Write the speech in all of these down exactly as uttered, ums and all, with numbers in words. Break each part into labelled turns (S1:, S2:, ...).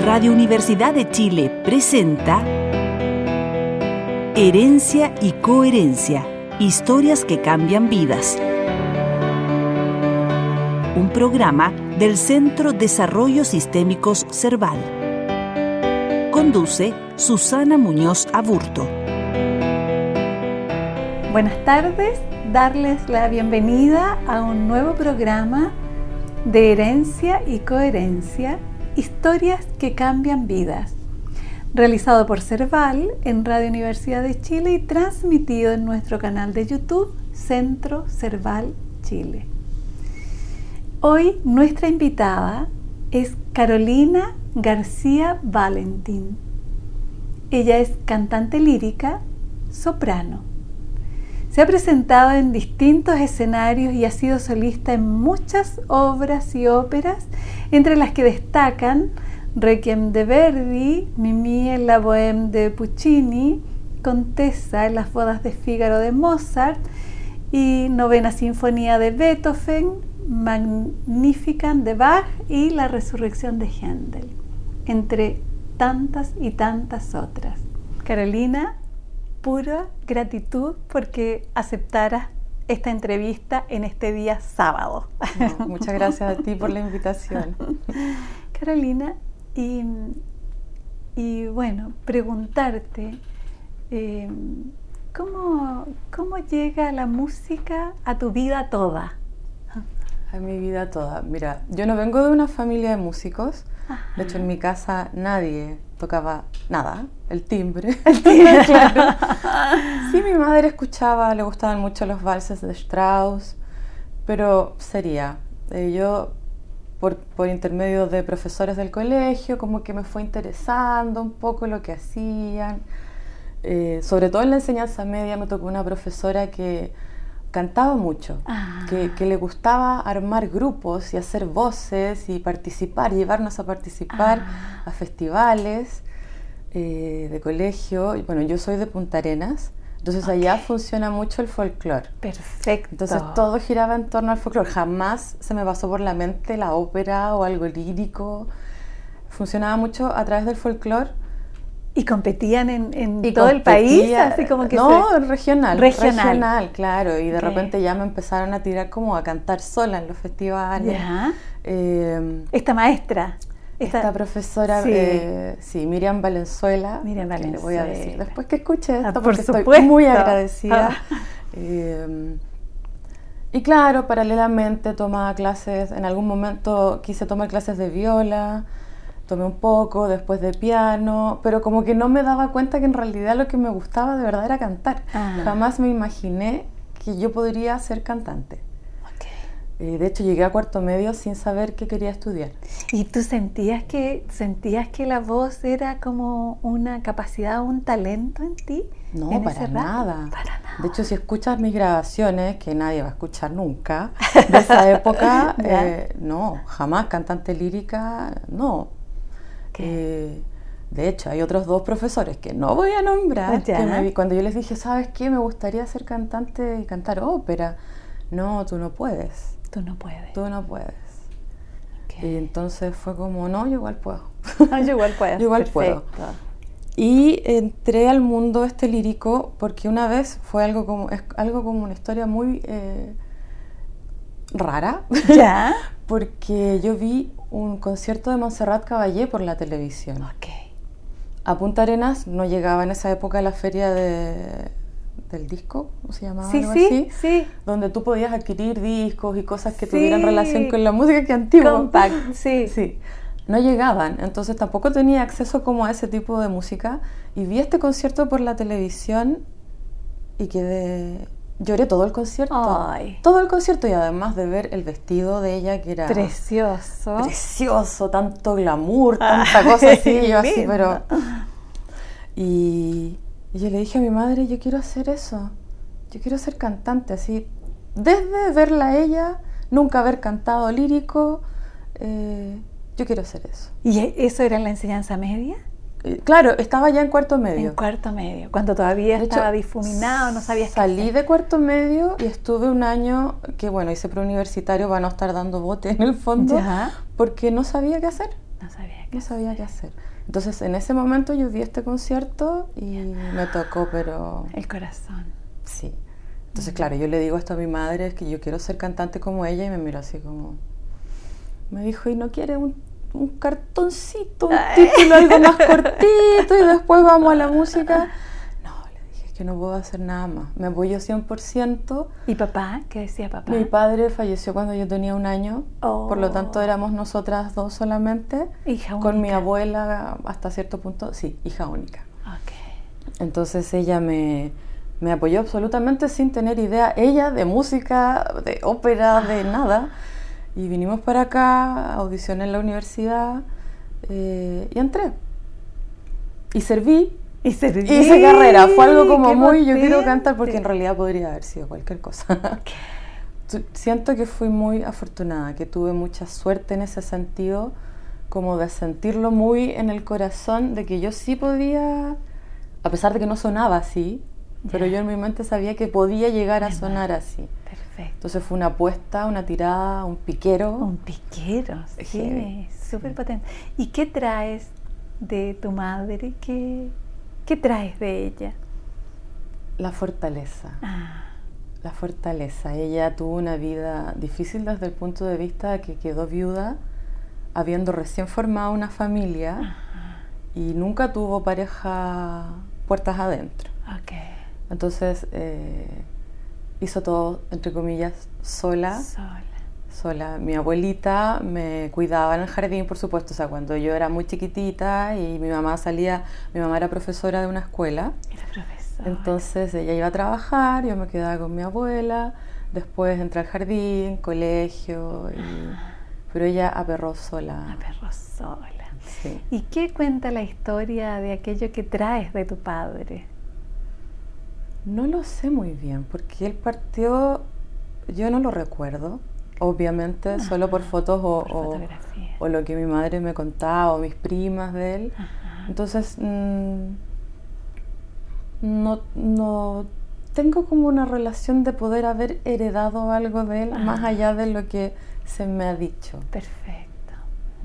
S1: Radio Universidad de Chile presenta Herencia y Coherencia, historias que cambian vidas. Un programa del Centro Desarrollo Sistémicos Cerval. Conduce Susana Muñoz Aburto.
S2: Buenas tardes, darles la bienvenida a un nuevo programa de Herencia y Coherencia, historias que cambian vidas, realizado por Cerval en Radio Universidad de Chile y transmitido en nuestro canal de YouTube Centro Cerval Chile. Hoy nuestra invitada es Carolina García Valentín. Ella es cantante lírica, soprano. Se ha presentado en distintos escenarios y ha sido solista en muchas obras y óperas, entre las que destacan Requiem de Verdi, Mimi en la Bohème de Puccini, Contessa en las bodas de Fígaro de Mozart y Novena Sinfonía de Beethoven, Magnificat de Bach y La Resurrección de Händel, entre tantas y tantas otras. Carolina, pura gratitud porque aceptaras esta entrevista en este día sábado.
S3: No, muchas gracias a ti por la invitación.
S2: Carolina, y, y bueno, preguntarte, eh, ¿cómo, ¿cómo llega la música a tu vida toda?
S3: A mi vida toda. Mira, yo no vengo de una familia de músicos. Ajá. De hecho, en mi casa nadie tocaba nada, el timbre. El timbre, claro. Sí, mi madre escuchaba, le gustaban mucho los valses de Strauss, pero sería, eh, yo por, por intermedio de profesores del colegio, como que me fue interesando un poco lo que hacían. Eh, sobre todo en la enseñanza media me tocó una profesora que cantaba mucho, ah. que, que le gustaba armar grupos y hacer voces y participar, llevarnos a participar ah. a festivales eh, de colegio. Y bueno, yo soy de Punta Arenas, entonces okay. allá funciona mucho el folclore.
S2: Perfecto.
S3: Entonces todo giraba en torno al folclore. Jamás se me pasó por la mente la ópera o algo lírico. Funcionaba mucho a través del folclore.
S2: ¿Y competían en, en y todo el país? Así como que
S3: no,
S2: se...
S3: regional, regional. Regional, claro. Y de okay. repente ya me empezaron a tirar como a cantar sola en los festivales.
S2: ¿Ya?
S3: Eh,
S2: esta maestra.
S3: Esta, esta profesora, sí. Eh, sí, Miriam Valenzuela.
S2: Miriam Valenzuela.
S3: Le voy a decir después que escuche esto,
S2: ah, por
S3: porque
S2: supuesto.
S3: Estoy muy agradecida.
S2: Ah.
S3: Eh, y claro, paralelamente tomaba clases, en algún momento quise tomar clases de viola, tomé un poco, después de piano, pero como que no me daba cuenta que en realidad lo que me gustaba de verdad era cantar. Ah. Jamás me imaginé que yo podría ser cantante. Okay. Eh, de hecho, llegué a cuarto medio sin saber qué quería estudiar.
S2: ¿Y tú sentías que, sentías que la voz era como una capacidad, un talento en ti?
S3: No,
S2: en
S3: para nada.
S2: para nada.
S3: De hecho, si escuchas mis grabaciones, que nadie va a escuchar nunca, de esa época, eh, no, jamás cantante lírica, no. Eh, de hecho, hay otros dos profesores que no voy a nombrar, que me, cuando yo les dije, ¿sabes qué? Me gustaría ser cantante y cantar ópera. No, tú no puedes.
S2: Tú no puedes.
S3: Tú no puedes. Okay. Y entonces fue como, no, yo igual puedo.
S2: No, yo igual puedo.
S3: Yo igual
S2: Perfecto.
S3: puedo. Y entré al mundo este lírico porque una vez fue algo como, es algo como una historia muy eh, rara.
S2: ¿Ya?
S3: Porque yo vi un concierto de Montserrat Caballé por la televisión.
S2: Okay.
S3: A Punta Arenas no llegaba en esa época la feria de, del disco, ¿cómo se llamaba?
S2: Sí,
S3: algo
S2: sí,
S3: así,
S2: sí.
S3: Donde tú podías adquirir discos y cosas que
S2: sí.
S3: tuvieran relación con la música, que antiguo.
S2: Compact, sí.
S3: Sí. No llegaban, entonces tampoco tenía acceso como a ese tipo de música. Y vi este concierto por la televisión y quedé... Lloré todo el concierto,
S2: Ay.
S3: todo el concierto, y además de ver el vestido de ella, que era
S2: precioso,
S3: precioso, tanto glamour, tanta Ay, cosa así, yo así, pero... Y, y yo le dije a mi madre, yo quiero hacer eso, yo quiero ser cantante, así, desde verla a ella, nunca haber cantado lírico, eh, yo quiero hacer eso.
S2: ¿Y eso era en la enseñanza media?
S3: eh, claro, estaba ya en cuarto medio.
S2: En cuarto medio, cuando todavía
S3: De
S2: estaba
S3: hecho,
S2: difuminado, no sabías qué
S3: Salí
S2: hacer.
S3: de cuarto medio y estuve un año que, bueno, hice preuniversitario para no estar dando bote en el fondo,
S2: Ya.
S3: porque no sabía qué hacer.
S2: No sabía qué
S3: No sabía qué hacer. Entonces, en ese momento yo vi este concierto y me tocó, pero
S2: El corazón.
S3: sí. Entonces, claro, yo le digo esto a mi madre, es que yo quiero ser cantante como ella, y me miró así como... Me dijo, ¿y no quiere un, un cartoncito, un título, algo más cortito, y después vamos a la música? No, le dije, es que no puedo hacer nada más. Me apoyo cien por ciento.
S2: ¿Y papá? ¿Qué decía papá?
S3: Mi padre falleció cuando yo tenía un año,
S2: Oh.
S3: por lo tanto éramos nosotras dos solamente.
S2: Hija
S3: Con mi
S2: única.
S3: abuela hasta cierto punto, sí, hija única.
S2: Ok.
S3: Entonces ella me, me apoyó absolutamente sin tener idea, ella, de música, de ópera, de nada. Y vinimos para acá, audicioné en la universidad eh, y entré. Y serví.
S2: Y serví.
S3: Hice carrera. Fue algo como
S2: ¡Qué
S3: muy, yo quiero
S2: potente!
S3: cantar, porque en realidad podría haber sido cualquier cosa. Tu- Siento que fui muy afortunada, que tuve mucha suerte en ese sentido, como de sentirlo muy en el corazón, de que yo sí podía, a pesar de que no sonaba así, pero
S2: Ya.
S3: yo en mi mente sabía que podía llegar a
S2: De
S3: sonar
S2: más.
S3: así.
S2: Perfecto.
S3: Entonces fue una apuesta, una tirada, un piquero.
S2: Un piquero, sí,
S3: Heavy,
S2: súper
S3: sí.
S2: potente. ¿Y qué traes de tu madre? ¿Qué, qué traes de ella?
S3: La fortaleza.
S2: Ah,
S3: La fortaleza. Ella tuvo una vida difícil desde el punto de vista de que quedó viuda, habiendo recién formado una familia,
S2: ajá,
S3: y nunca tuvo pareja puertas adentro.
S2: ok.
S3: Entonces eh, hizo todo, entre comillas, sola.
S2: Sola.
S3: Sola. Mi abuelita me cuidaba en el jardín, por supuesto. O sea, cuando yo era muy chiquitita y mi mamá salía, mi mamá era profesora de una escuela.
S2: Era profesora.
S3: Entonces ella iba a trabajar, yo me quedaba con mi abuela, después entré al jardín, colegio, y... pero ella aperró sola.
S2: Una perro sola.
S3: Sí.
S2: ¿Y qué cuenta la historia de aquello que traes de tu padre?
S3: No lo sé muy bien, porque él partió, yo no lo recuerdo, obviamente, solo por fotos o,
S2: Por
S3: o,
S2: fotografía.
S3: o lo que mi madre me contaba, o mis primas de él.
S2: Ajá.
S3: Entonces, mmm, no, no tengo como una relación de poder haber heredado algo de él,
S2: Ah.
S3: más allá de lo que se me ha dicho.
S2: Perfecto.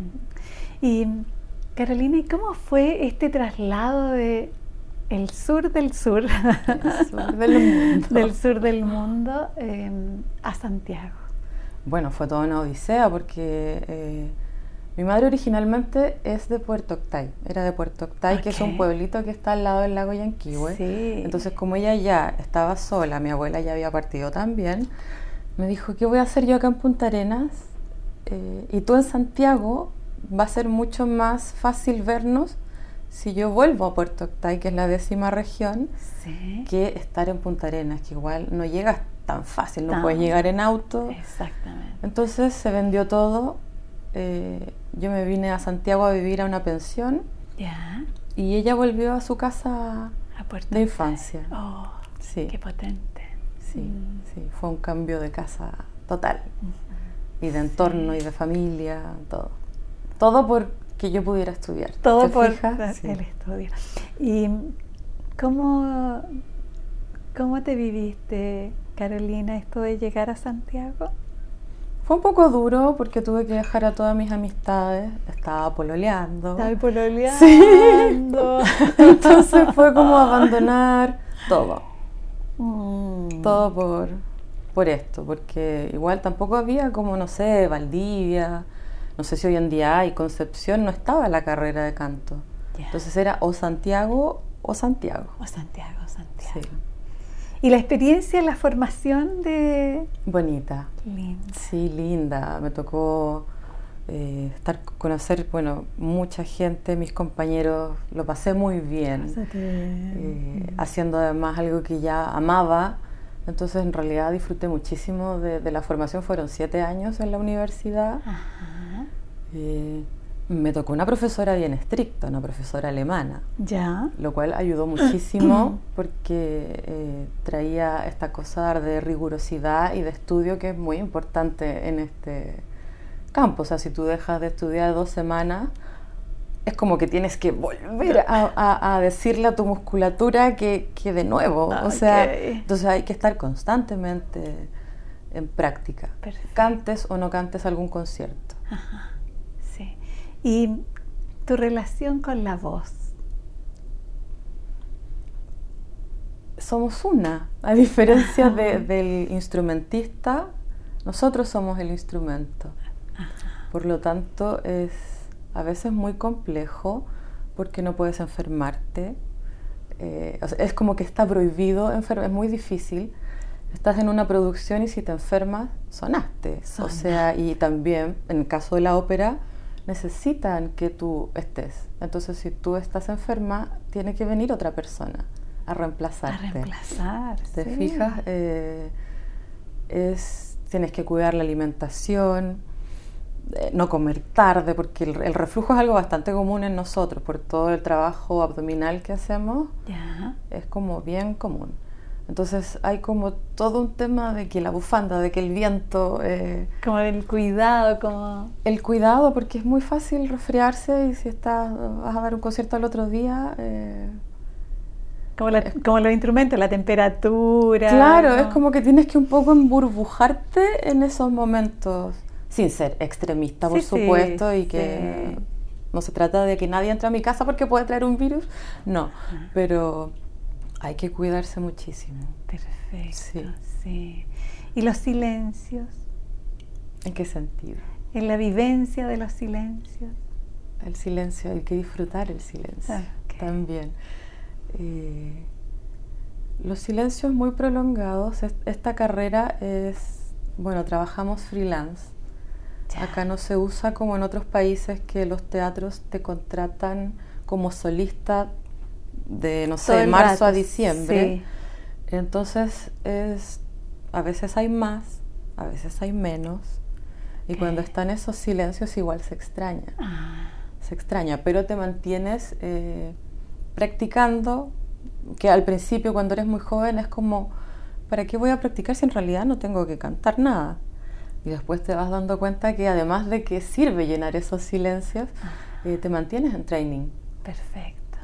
S2: Y Carolina, ¿y cómo fue este traslado de el sur del sur,
S3: El sur del mundo.
S2: del sur del mundo eh, a Santiago?
S3: Bueno, fue toda una odisea, porque eh, mi madre originalmente es de Puerto Octay, era de Puerto Octay, que es un
S2: Ok.
S3: pueblito que está al lado del lago Yanquihue.
S2: Sí.
S3: Entonces, como ella ya estaba sola, mi abuela ya había partido también, me dijo, ¿qué voy a hacer yo acá en Punta Arenas? Eh, y tú en Santiago, va a ser mucho más fácil vernos si yo vuelvo a Puerto Octay, que es la décima región,
S2: Sí.
S3: que estar en Punta Arenas, que igual no llegas tan fácil, no
S2: Tan.
S3: puedes llegar en auto.
S2: Exactamente.
S3: Entonces se vendió todo, eh, yo me vine a Santiago a vivir a una pensión,
S2: Ya.
S3: y ella volvió a su casa
S2: A Puerto
S3: de
S2: Octay.
S3: infancia.
S2: Oh,
S3: Sí,
S2: qué potente.
S3: sí,
S2: Mm.
S3: sí, fue un cambio de casa total,
S2: Ujú.
S3: y de entorno,
S2: Sí.
S3: y de familia, todo. Todo porque yo pudiera estudiar.
S2: Todo
S3: ¿Te
S2: por
S3: fijas? Sí.
S2: el estudio. ¿Y cómo, cómo te viviste, Carolina, esto de llegar a Santiago?
S3: Fue un poco duro porque tuve que dejar a todas mis amistades, estaba pololeando.
S2: Estaba pololeando.
S3: Sí. Entonces fue como abandonar todo,
S2: Mm.
S3: todo por, por esto, porque igual tampoco había como, no sé, Valdivia, no sé si hoy en día hay, Concepción, no estaba la carrera de canto.
S2: Ya.
S3: Entonces era o Santiago o Santiago.
S2: O Santiago, Santiago.
S3: Sí.
S2: ¿Y la experiencia, la formación de...
S3: Bonita.
S2: Linda.
S3: Sí, linda. Me tocó eh, estar, conocer, bueno, mucha gente, mis compañeros, lo pasé muy bien,
S2: Pásate
S3: eh,
S2: bien.
S3: haciendo además algo que ya amaba. Entonces, en realidad disfruté muchísimo de, de la formación. Fueron siete años en la universidad.
S2: Ajá.
S3: Eh, me tocó una profesora bien estricta, una profesora alemana,
S2: Ya.
S3: lo cual ayudó muchísimo porque eh, traía esta cosa de rigurosidad y de estudio que es muy importante en este campo. O sea, si tú dejas de estudiar dos semanas, es como que tienes que volver a, a, a decirle a tu musculatura que, que de nuevo, okay. o sea, entonces hay que estar constantemente en práctica, perfecto. Cantes o no cantes algún concierto.
S2: Ajá. Sí. ¿Y tu relación con la voz?
S3: Somos una, a diferencia de, del instrumentista, nosotros somos el instrumento. Ajá. Por lo tanto, es a veces muy complejo porque no puedes enfermarte. Eh, o sea, es como que está prohibido enfermar, es muy difícil. Estás en una producción y si te enfermas, sonaste. Sonaste. O sea, y también, en el caso de la ópera, necesitan que tú estés. Entonces, si tú estás enferma, tiene que venir otra persona a reemplazarte.
S2: A reemplazar,
S3: ¿Te
S2: sí.
S3: fijas? Eh, es, tienes que cuidar la alimentación, eh, no comer tarde, porque el, el reflujo es algo bastante común en nosotros, por todo el trabajo abdominal que hacemos,
S2: ya.
S3: Es como bien común. Entonces hay como todo un tema de que la bufanda, de que el viento... Eh,
S2: como el cuidado, como...
S3: El cuidado, porque es muy fácil resfriarse y si estás, vas a dar un concierto al otro día... Eh,
S2: Como, la, como los instrumentos, la temperatura.
S3: Claro,
S2: ¿no?
S3: Es como que tienes que un poco emburbujarte en esos momentos, sin ser extremista, por sí, supuesto, sí, y que sí. No se trata de que nadie entre a mi casa porque puede traer un virus, no, ah. Pero hay que cuidarse muchísimo.
S2: Perfecto,
S3: sí.
S2: sí. ¿Y los silencios?
S3: ¿En qué sentido?
S2: En la vivencia de los silencios.
S3: El silencio, hay que disfrutar el silencio, okay. También. Eh, los silencios muy prolongados. Esta carrera es, bueno, trabajamos freelance. Ya. Acá no se usa como en otros países que los teatros te contratan como solista de, no sé, marzo a diciembre. Sí. Entonces es, a veces hay más, a veces hay menos. Y okay. Cuando están esos silencios igual se extraña. Ah. Se extraña, pero te mantienes... Eh, practicando, que al principio cuando eres muy joven es como, ¿para qué voy a practicar si en realidad no tengo que cantar nada? Y después te vas dando cuenta que además de que sirve llenar esos silencios, eh, te mantienes en training.
S2: Perfecto.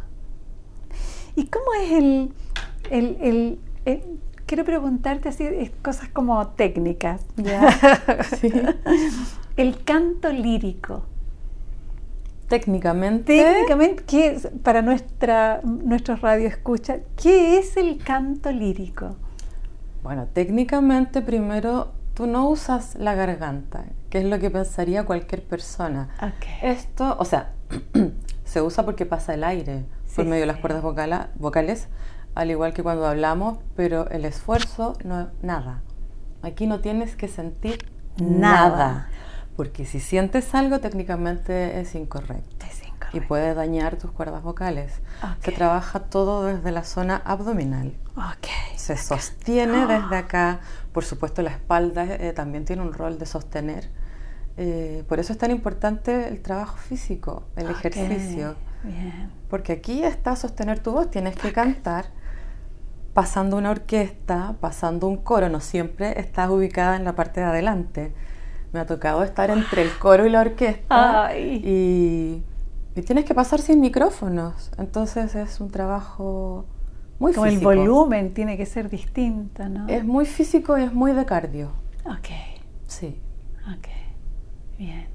S2: ¿Y cómo es el, el, el, el quiero preguntarte así, cosas como técnicas, ¿ya? Sí. El canto lírico.
S3: Técnicamente,
S2: Técnicamente ¿qué es, para nuestra, nuestros radioescuchas, ¿qué es el canto lírico?
S3: Bueno, técnicamente primero tú no usas la garganta, que es lo que pensaría cualquier persona.
S2: Okay.
S3: Esto, o sea, se usa porque pasa el aire sí, por medio de las cuerdas vocala, vocales, al igual que cuando hablamos, pero el esfuerzo, no, nada. Aquí no tienes que sentir nada. nada. Porque si sientes algo, técnicamente es incorrecto.
S2: Es incorrecto.
S3: Y puede dañar tus cuerdas vocales. Okay. Se trabaja todo desde la zona abdominal.
S2: Okay.
S3: Se sostiene oh. desde acá. Por supuesto, la espalda eh, también tiene un rol de sostener. Eh, por eso es tan importante el trabajo físico, el okay. ejercicio.
S2: Bien.
S3: Porque aquí está sostener tu voz. Tienes que cantar pasando una orquesta, pasando un coro. No siempre estás ubicada en la parte de adelante. Me ha tocado estar entre el coro y la orquesta y, y tienes que pasar sin micrófonos. Entonces es un trabajo muy
S2: Como
S3: físico.
S2: El volumen tiene que ser distinto, ¿no?
S3: Es muy físico y es muy de cardio.
S2: Ok.
S3: Sí.
S2: Ok. Bien.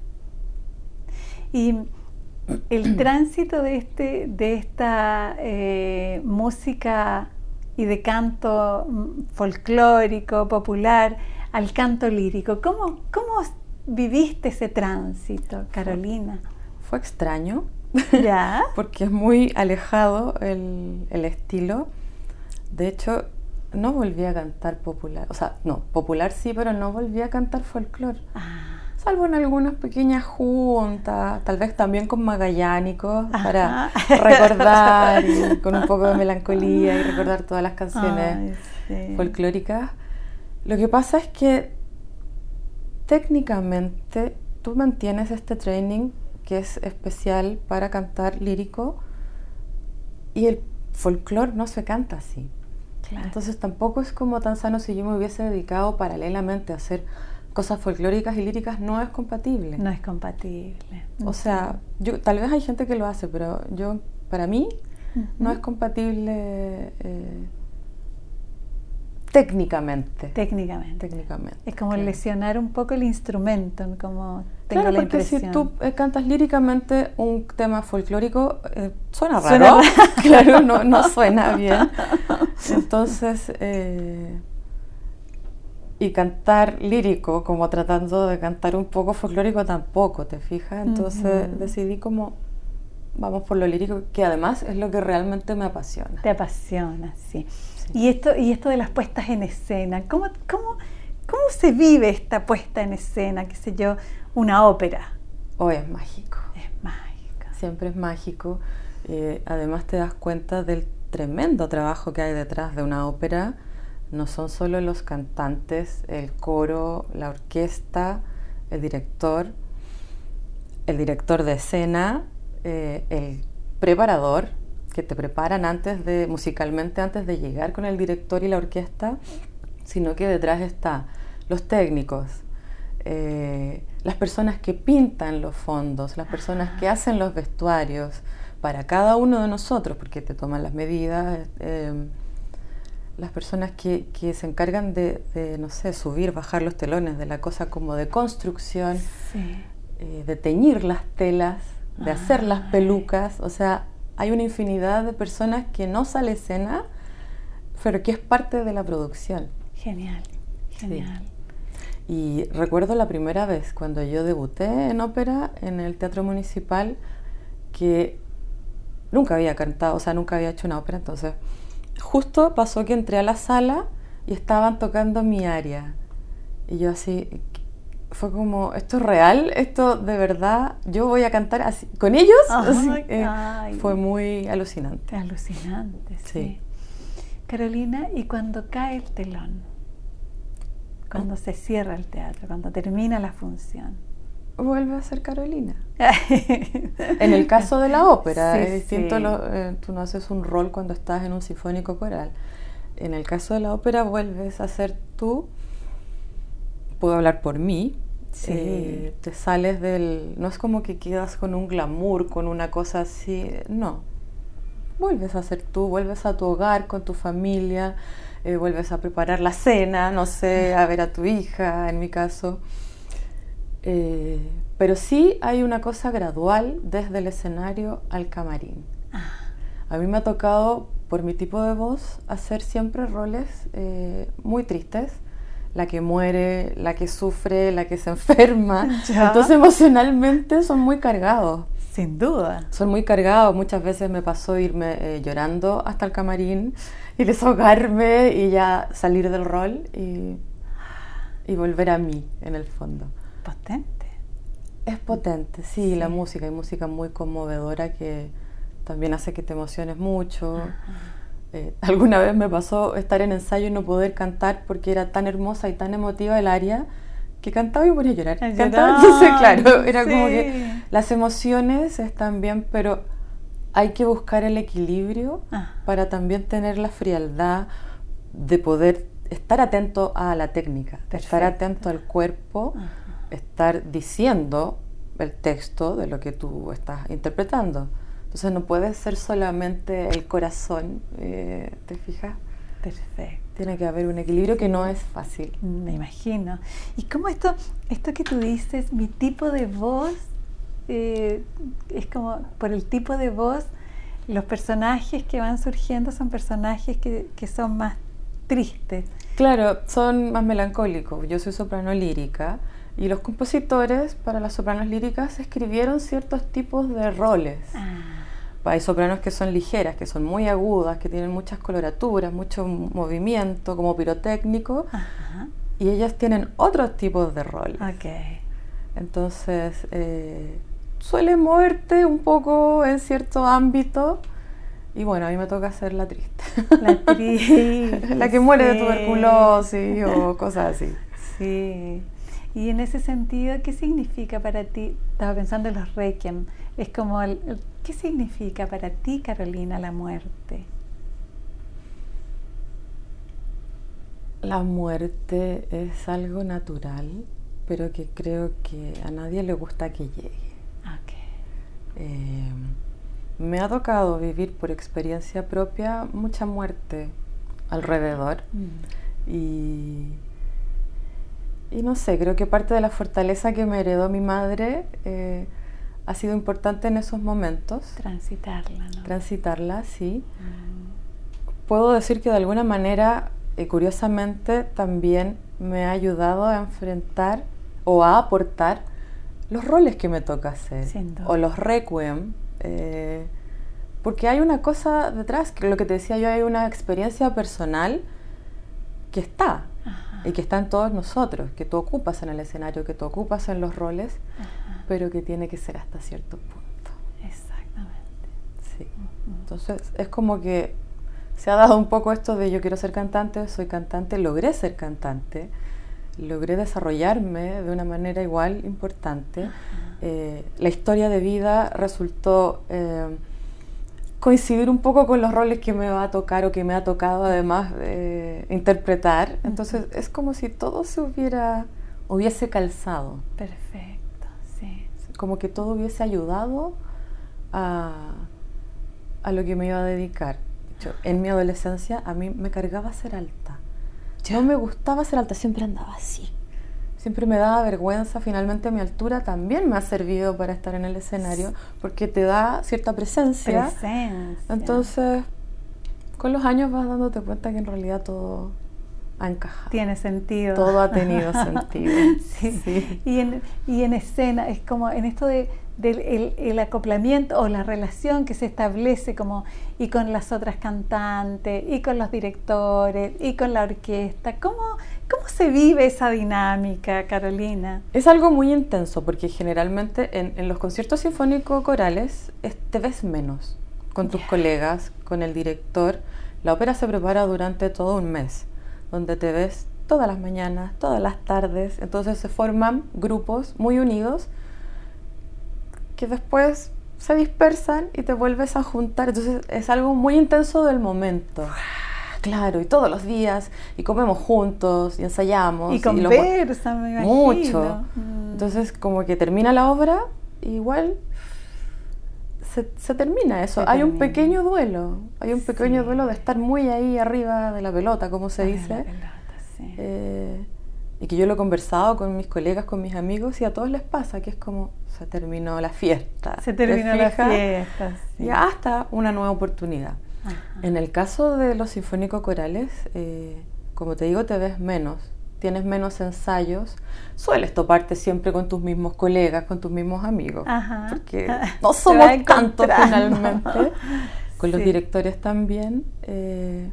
S2: Y el tránsito de, este, de esta eh, música y de canto folclórico, popular, al canto lírico. ¿Cómo, cómo viviste ese tránsito, Carolina?
S3: Fue extraño,
S2: ¿ya?
S3: Porque es muy alejado el, el estilo. De hecho, no volví a cantar popular. O sea, no, popular sí, pero no volví a cantar folclore.
S2: Ah.
S3: Salvo en algunas pequeñas juntas, tal vez también con magallánicos, para recordar, y con un poco de melancolía y recordar todas las canciones Ay, sí. folclóricas. Lo que pasa es que técnicamente tú mantienes este training que es especial para cantar lírico y el folclore no se canta así. Claro. Entonces tampoco es como tan sano si yo me hubiese dedicado paralelamente a hacer cosas folclóricas y líricas no es compatible.
S2: No es compatible.
S3: O sea, yo, tal vez hay gente que lo hace, pero yo, para mí, uh-huh. no es compatible eh, técnicamente.
S2: Técnicamente.
S3: Técnicamente.
S2: Es como
S3: claro.
S2: lesionar un poco el instrumento, como tengo
S3: claro,
S2: la
S3: porque
S2: impresión.
S3: si tú eh, cantas líricamente un tema folclórico, eh, suena raro.
S2: Suena raro.
S3: Claro, no, no suena bien. Entonces... Eh, Y cantar lírico, como tratando de cantar un poco folclórico, tampoco, ¿te fijas? Entonces uh-huh. decidí como, vamos por lo lírico, que además es lo que realmente me apasiona.
S2: Te apasiona, sí. sí. Y esto y esto de las puestas en escena, ¿cómo, cómo, cómo se vive esta puesta en escena, qué sé yo, una ópera?
S3: Oh, es mágico.
S2: Es mágico.
S3: Siempre es mágico. Eh, además te das cuenta del tremendo trabajo que hay detrás de una ópera. No son solo los cantantes, el coro, la orquesta, el director, el director de escena, eh, el preparador, que te preparan antes de, musicalmente antes de llegar con el director y la orquesta, sino que detrás está los técnicos, eh, las personas que pintan los fondos, las personas que hacen los vestuarios para cada uno de nosotros, porque te toman las medidas, eh, las personas que, que se encargan de, de, no sé, subir, bajar los telones, de la cosa como de construcción,
S2: sí.
S3: eh, de teñir las telas, de ah, hacer las pelucas. O sea, hay una infinidad de personas que no sale escena, pero que es parte de la producción.
S2: Genial, genial.
S3: Sí. Y recuerdo la primera vez cuando yo debuté en ópera en el Teatro Municipal, que nunca había cantado, o sea, nunca había hecho una ópera, entonces... Justo pasó que entré a la sala y estaban tocando mi aria. Y yo así, fue como, ¿esto es real? ¿Esto de verdad? ¿Yo voy a cantar así con ellos?
S2: Ay,
S3: así, eh,
S2: ay.
S3: Fue muy alucinante.
S2: Alucinante, sí.
S3: sí.
S2: Carolina, ¿y cuando cae el telón? Cuando ¿Ah? se cierra el teatro, cuando termina la función.
S3: Vuelve a ser Carolina. En el caso de la ópera, sí, es distinto, sí. lo, eh, tú no haces un rol cuando estás en un sinfónico coral. En el caso de la ópera vuelves a ser tú, puedo hablar por mí,
S2: sí.
S3: eh, te sales del... No es como que quedas con un glamour, con una cosa así, no. Vuelves a ser tú, vuelves a tu hogar con tu familia, eh, vuelves a preparar la cena, no sé, a ver a tu hija, en mi caso... Eh, pero sí hay una cosa gradual desde el escenario al camarín.
S2: Ah.
S3: A mí me ha tocado, por mi tipo de voz, hacer siempre roles eh, muy tristes. La que muere, la que sufre, la que se enferma.
S2: ¿Ya?
S3: Entonces emocionalmente son muy cargados.
S2: Sin duda.
S3: Son muy cargados. Muchas veces me pasó irme eh, llorando hasta el camarín y desahogarme y ya salir del rol y, y volver a mí, en el fondo.
S2: Potente.
S3: Es potente, sí, sí, la música, hay música muy conmovedora que también hace que te emociones mucho. Eh, alguna vez me pasó estar en ensayo y no poder cantar porque era tan hermosa y tan emotiva el aria que cantaba y me ponía a llorar.
S2: A
S3: Cantaba,
S2: llorar,
S3: entonces, claro, era
S2: sí.
S3: como que las emociones están bien, pero hay que buscar el equilibrio
S2: ah.
S3: para también tener la frialdad de poder estar atento a la técnica,
S2: Perfecto.
S3: Estar atento al cuerpo,
S2: ah.
S3: estar diciendo el texto de lo que tú estás interpretando. Entonces no puede ser solamente el corazón, eh, ¿te fijas?
S2: Perfecto.
S3: Tiene que haber un equilibrio que no es fácil.
S2: Me imagino. ¿Y cómo esto, esto que tú dices, mi tipo de voz, eh, es como por el tipo de voz, los personajes que van surgiendo son personajes que, que son más tristes?
S3: Claro, son más melancólicos. Yo soy soprano lírica y los compositores para las sopranos líricas escribieron ciertos tipos de roles.
S2: Ah.
S3: Hay sopranos que son ligeras, que son muy agudas, que tienen muchas coloraturas, mucho movimiento, como pirotécnico.
S2: Ajá.
S3: Y ellas tienen otros tipos de roles.
S2: Okay.
S3: Entonces, eh, suele moverte un poco en cierto ámbito. Y bueno, a mí me toca hacer la triste.
S2: La triste.
S3: La que muere sí. de tuberculosis o cosas así.
S2: Sí. Y en ese sentido, ¿qué significa para ti? Estaba pensando en los requiem. Es como, el, el, ¿qué significa para ti, Carolina, la muerte?
S3: La muerte es algo natural pero que creo que a nadie le gusta que llegue.
S2: Okay.
S3: Eh, me ha tocado vivir por experiencia propia mucha muerte alrededor. Mm. Y, y no sé, creo que parte de la fortaleza que me heredó mi madre eh, ha sido importante en esos momentos.
S2: Transitarla, ¿no?
S3: Transitarla, sí. Mm. Puedo decir que de alguna manera, eh, curiosamente, también me ha ayudado a enfrentar o a aportar los roles que me toca hacer. O los requiem. Eh, porque hay una cosa detrás, que lo que te decía yo, hay una experiencia personal que está. Ajá. Y que está en todos nosotros, que tú ocupas en el escenario, que tú ocupas en los roles, ajá, pero que tiene que ser hasta cierto punto.
S2: Exactamente.
S3: Sí. Uh-huh. Entonces es como que se ha dado un poco esto de yo quiero ser cantante, soy cantante, logré ser cantante, logré desarrollarme de una manera igual importante. Uh-huh. Eh, la historia de vida resultó eh, coincidir un poco con los roles que me va a tocar o que me ha tocado además eh, interpretar. Entonces uh-huh, es como si todo se hubiera hubiese calzado.
S2: Perfecto, sí.
S3: Como que todo hubiese ayudado a, a lo que me iba a dedicar. De hecho, en mi adolescencia a mí me cargaba ser alta. Ya. No me gustaba ser alta, siempre andaba así. Siempre me daba vergüenza. Finalmente mi altura también me ha servido para estar en el escenario, porque te da cierta presencia.
S2: Presencia.
S3: Entonces, con los años vas dándote cuenta que en realidad todo ha encajado.
S2: Tiene sentido.
S3: Todo ha tenido sentido.
S2: Sí. Sí. Y, en, y en escena, es como en esto de del el, el acoplamiento o la relación que se establece como y con las otras cantantes y con los directores y con la orquesta. ¿Cómo, cómo se vive esa dinámica, Carolina?
S3: Es algo muy intenso porque generalmente en, en los conciertos sinfónicos corales es, te ves menos con tus yeah. colegas, con el director. La ópera se prepara durante todo un mes, donde te ves todas las mañanas, todas las tardes. Entonces se forman grupos muy unidos que después se dispersan y te vuelves a juntar. Entonces es algo muy intenso del momento. Claro, y todos los días, y comemos juntos, y ensayamos.
S2: Y conversan, me imagino.
S3: Mucho. Mm. Entonces como que termina la obra, igual se, se termina eso. Se hay termina. un pequeño duelo, hay un pequeño sí. duelo de estar muy ahí arriba de la pelota, como se ah, dice. La pelota, sí. Eh, y que yo lo he conversado con mis colegas, con mis amigos, y a todos les pasa, que es como, se terminó la fiesta.
S2: Se terminó la fiesta, sí.
S3: Y hasta una nueva oportunidad. Ajá. En el caso de los sinfónicos corales, eh, como te digo, te ves menos, tienes menos ensayos, sueles toparte siempre con tus mismos colegas, con tus mismos amigos, Ajá. porque no somos tantos finalmente, con sí. los directores también, eh,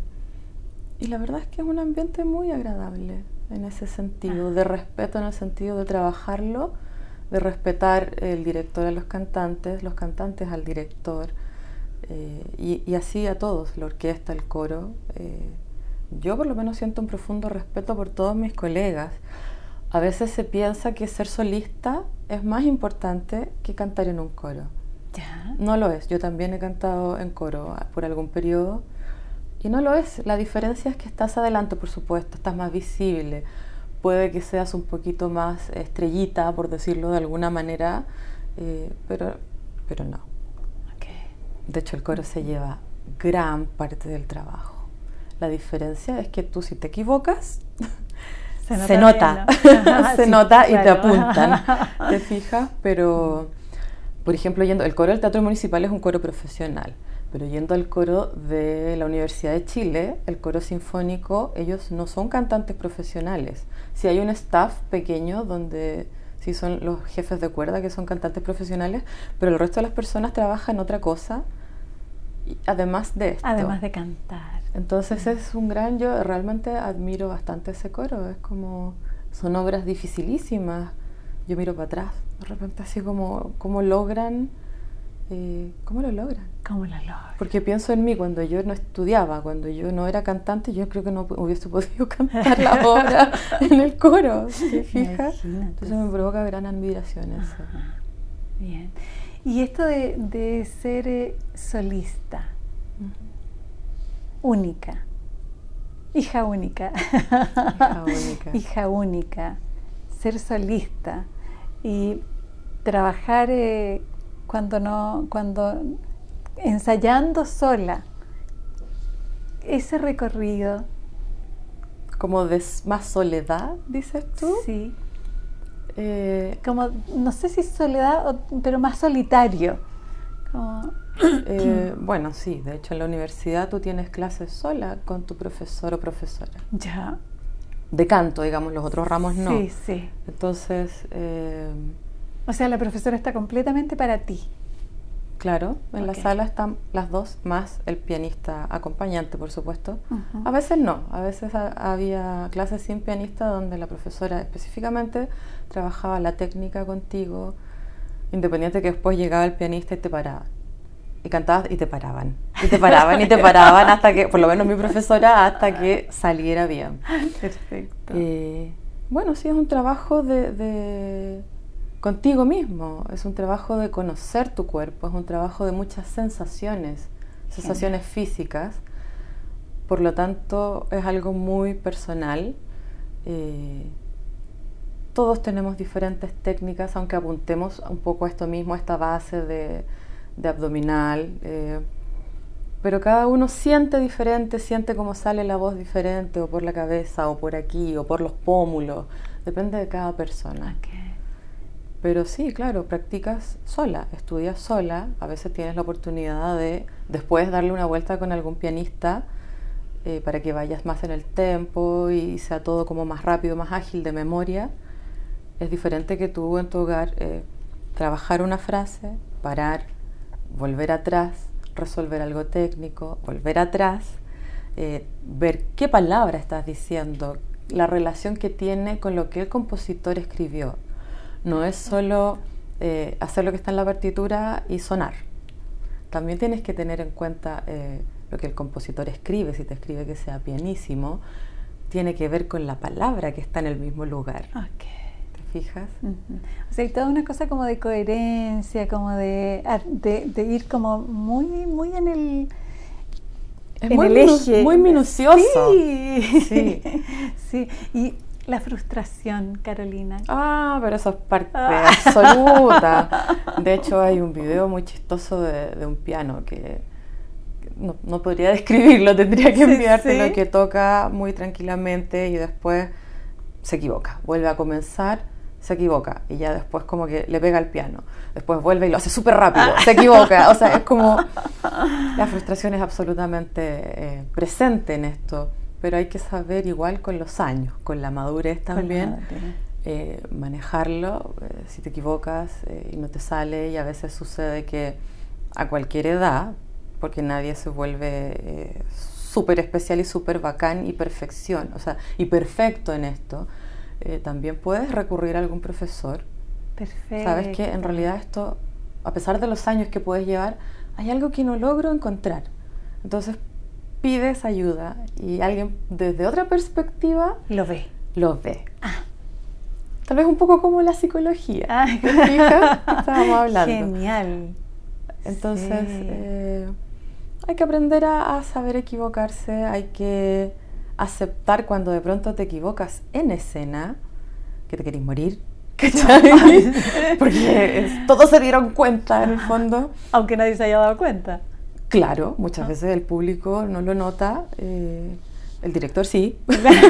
S3: y la verdad es que es un ambiente muy agradable en ese sentido, de respeto en el sentido de trabajarlo, de respetar el director a los cantantes, los cantantes al director, eh, y, y así a todos, la orquesta, el coro. Eh, yo por lo menos siento un profundo respeto por todos mis colegas. A veces se piensa que ser solista es más importante que cantar en un coro. ¿Ya? No lo es. Yo también he cantado en coro por algún periodo, y no lo es. La diferencia es que estás adelante, por supuesto, estás más visible. Puede que seas un poquito más estrellita, por decirlo de alguna manera, eh, pero, pero no. Okay. De hecho, el coro se lleva gran parte del trabajo. La diferencia es que tú, si te equivocas, se nota, se nota, Ajá, se sí, nota claro. y te apuntan, ¿te fijas? Pero, por ejemplo, yendo, el coro del Teatro Municipal es un coro profesional. Pero yendo al coro de la Universidad de Chile, el coro sinfónico, ellos no son cantantes profesionales. Sí hay un staff pequeño donde sí son los jefes de cuerda que son cantantes profesionales, pero el resto de las personas trabajan en otra cosa, además de esto.
S2: Además de cantar.
S3: Entonces sí. es un gran, yo realmente admiro bastante ese coro, es como, son obras dificilísimas. Yo miro para atrás, de repente así como, como logran... Eh, ¿Cómo lo logran?
S2: ¿Cómo lo logran?
S3: Porque pienso en mí cuando yo no estudiaba, cuando yo no era cantante, yo creo que no hubiese podido cantar la obra en el coro, ¿te fijas? Entonces me provoca gran admiración eso. Ajá.
S2: Bien. Y esto de, de ser eh, solista, uh-huh. única, hija única,
S3: hija única,
S2: hija única, ser solista y trabajar eh, cuando no, cuando ensayando sola, ese recorrido.
S3: Como de más soledad, dices tú.
S2: Sí.
S3: Eh,
S2: como, no sé si soledad, o, pero más solitario. Como...
S3: Eh, bueno, sí, de hecho en la universidad tú tienes clases sola con tu profesor o profesora.
S2: Ya.
S3: De canto, digamos, los otros ramos no.
S2: Sí, sí.
S3: Entonces... Eh,
S2: o sea, la profesora está completamente para ti.
S3: Claro, en
S2: okay.
S3: la sala están las dos, más el pianista acompañante, por supuesto.
S2: Uh-huh.
S3: A veces no, a veces ha, había clases sin pianista donde la profesora específicamente trabajaba la técnica contigo, independiente que después llegaba el pianista y te paraba. Y cantabas y te paraban, y te paraban, y te paraban hasta que, por lo menos mi profesora, hasta que saliera bien.
S2: Perfecto.
S3: Eh, bueno, sí, es un trabajo de, de contigo mismo, es un trabajo de conocer tu cuerpo, es un trabajo de muchas sensaciones, sensaciones Genial. Físicas, por lo tanto es algo muy personal. Eh, todos tenemos diferentes técnicas, aunque apuntemos un poco a esto mismo, a esta base de de abdominal, eh, pero cada uno siente diferente, siente cómo sale la voz diferente, o por la cabeza, o por aquí, o por los pómulos, depende de cada persona.
S2: Okay.
S3: Pero sí, claro, practicas sola, estudias sola, a veces tienes la oportunidad de después darle una vuelta con algún pianista eh, para que vayas más en el tempo y sea todo como más rápido, más ágil, de memoria. Es diferente que tú en tu hogar eh, trabajar una frase, parar, volver atrás, resolver algo técnico, volver atrás, eh, ver qué palabra estás diciendo, la relación que tiene con lo que el compositor escribió. No es solo eh, hacer lo que está en la partitura y sonar. También tienes que tener en cuenta eh, lo que el compositor escribe. Si te escribe que sea pianísimo, tiene que ver con la palabra que está en el mismo lugar.
S2: Okay.
S3: ¿Fijas?
S2: Uh-huh. O sea, hay toda una cosa como de coherencia, como de, de, de ir como muy, muy en el,
S3: es
S2: en
S3: muy
S2: el
S3: minu-
S2: eje.
S3: Muy minucioso.
S2: Sí.
S3: Sí.
S2: Sí. Y la frustración, Carolina.
S3: Ah, pero eso es parte ah. absoluta. De hecho, hay un video muy chistoso de, de un piano que no, no podría describirlo, tendría que enviártelo, sí, sí. que toca muy tranquilamente y después se equivoca, vuelve a comenzar, se equivoca y ya después como que le pega al piano, después vuelve y lo hace súper rápido, se equivoca, o sea, es como la frustración es absolutamente eh, presente en esto, pero hay que saber igual con los años, con la madurez también, eh, manejarlo, eh, si te equivocas eh, y no te sale, y a veces sucede que a cualquier edad, porque nadie se vuelve eh, súper especial y súper bacán y perfección, o sea, y perfecto en esto. Eh, también puedes recurrir a algún profesor.
S2: Perfecto.
S3: Sabes que en realidad esto, a pesar de los años que puedes llevar, hay algo que no logro encontrar. Entonces pides ayuda y alguien desde otra perspectiva
S2: lo ve.
S3: Lo ve.
S2: Ah.
S3: Tal vez un poco como la psicología.
S2: Ah.
S3: ¿Te fijas? Estábamos hablando.
S2: Genial.
S3: Entonces
S2: sí.
S3: eh, hay que aprender a, a saber equivocarse, hay que aceptar cuando de pronto te equivocas en escena, que te querís morir, ¿cachai? Porque es, todos se dieron cuenta en el fondo.
S2: Aunque nadie se haya dado cuenta.
S3: Claro, muchas ¿no? veces el público no lo nota, eh, el director sí.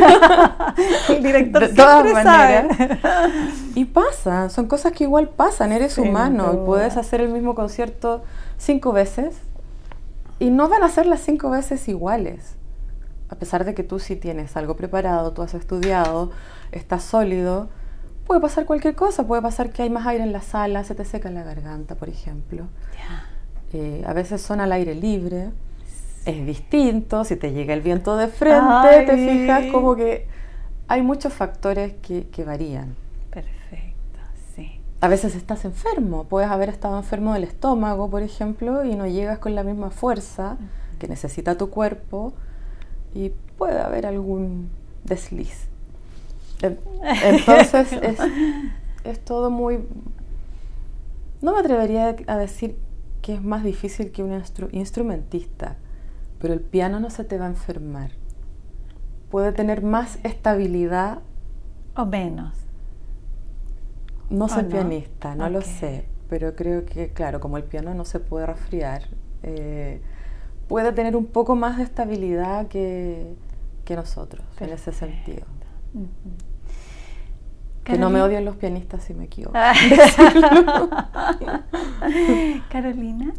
S2: El director
S3: de todas maneras. Y pasa, son cosas que igual pasan, eres sí, humano y puedes hacer el mismo concierto cinco veces y no van a ser las cinco veces iguales. A pesar de que tú sí tienes algo preparado, tú has estudiado, estás sólido, puede pasar cualquier cosa, puede pasar que hay más aire en la sala, se te seca la garganta, por ejemplo.
S2: Yeah.
S3: Eh, a veces son al aire libre, sí. Es distinto, si te llega el viento de frente,
S2: Ay.
S3: Te fijas como que hay muchos factores que, que varían.
S2: Perfecto, sí.
S3: A veces estás enfermo, puedes haber estado enfermo del estómago, por ejemplo, y no llegas con la misma fuerza que necesita tu cuerpo, y puede haber algún desliz. Entonces es, es todo muy... No me atrevería a decir que es más difícil que un instru- instrumentista, pero el piano no se te va a enfermar. Puede tener más estabilidad
S2: o menos.
S3: No soy
S2: no?
S3: pianista, no
S2: Okay.
S3: lo sé, pero creo que, claro, como el piano no se puede resfriar, eh, puede tener un poco más de estabilidad que, que nosotros. Perfecto. En ese sentido. Uh-huh. Que Carolina. No me odien los pianistas si me equivoco.
S2: Carolina,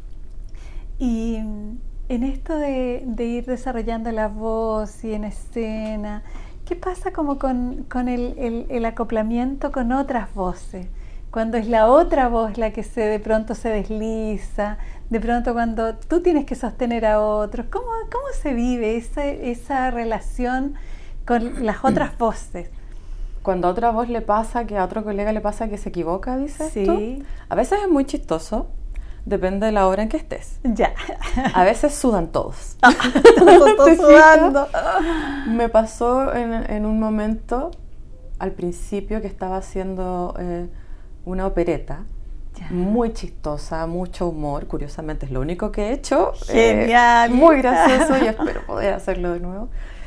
S2: y en esto de, de ir desarrollando la voz y en escena, ¿qué pasa como con, con el, el, el acoplamiento con otras voces? Cuando es la otra voz la que se de pronto se desliza, de pronto cuando tú tienes que sostener a otros, ¿cómo, cómo se vive esa, esa relación con las otras voces?
S3: Cuando a otra voz le pasa, que a otro colega le pasa que se equivoca, dices
S2: sí.
S3: tú. A veces es muy chistoso, depende de la hora en que estés.
S2: Ya.
S3: A veces sudan todos.
S2: Todos sudando.
S3: Me pasó en, en un momento, al principio, que estaba haciendo eh, una opereta, ya. Muy chistosa, mucho humor, curiosamente es lo único que he hecho.
S2: Genial.
S3: Eh, muy gracioso y espero poder hacerlo de nuevo.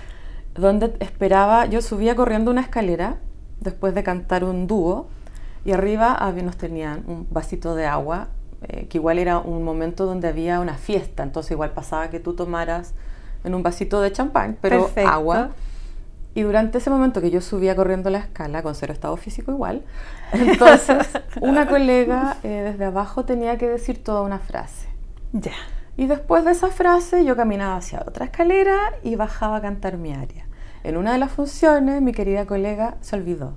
S3: Donde esperaba, yo subía corriendo una escalera después de cantar un dúo y arriba nos tenían un vasito de agua, eh, que igual era un momento donde había una fiesta, entonces igual pasaba que tú tomaras en un vasito de champán, pero
S2: perfecto.
S3: Agua. Y durante ese momento que yo subía corriendo la escala, con cero estado físico igual, entonces una colega eh, desde abajo tenía que decir toda una frase.
S2: Ya.
S3: Y después de esa frase yo caminaba hacia otra escalera y bajaba a cantar mi aria. En una de las funciones mi querida colega se olvidó.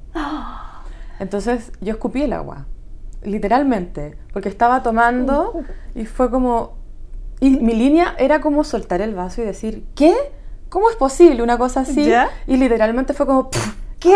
S3: Entonces yo escupí el agua, literalmente, porque estaba tomando y fue como... Y mi línea era como soltar el vaso y decir, ¿qué? ¿Cómo es posible una cosa así?
S2: ¿Ya?
S3: Y literalmente fue como... ¿Qué?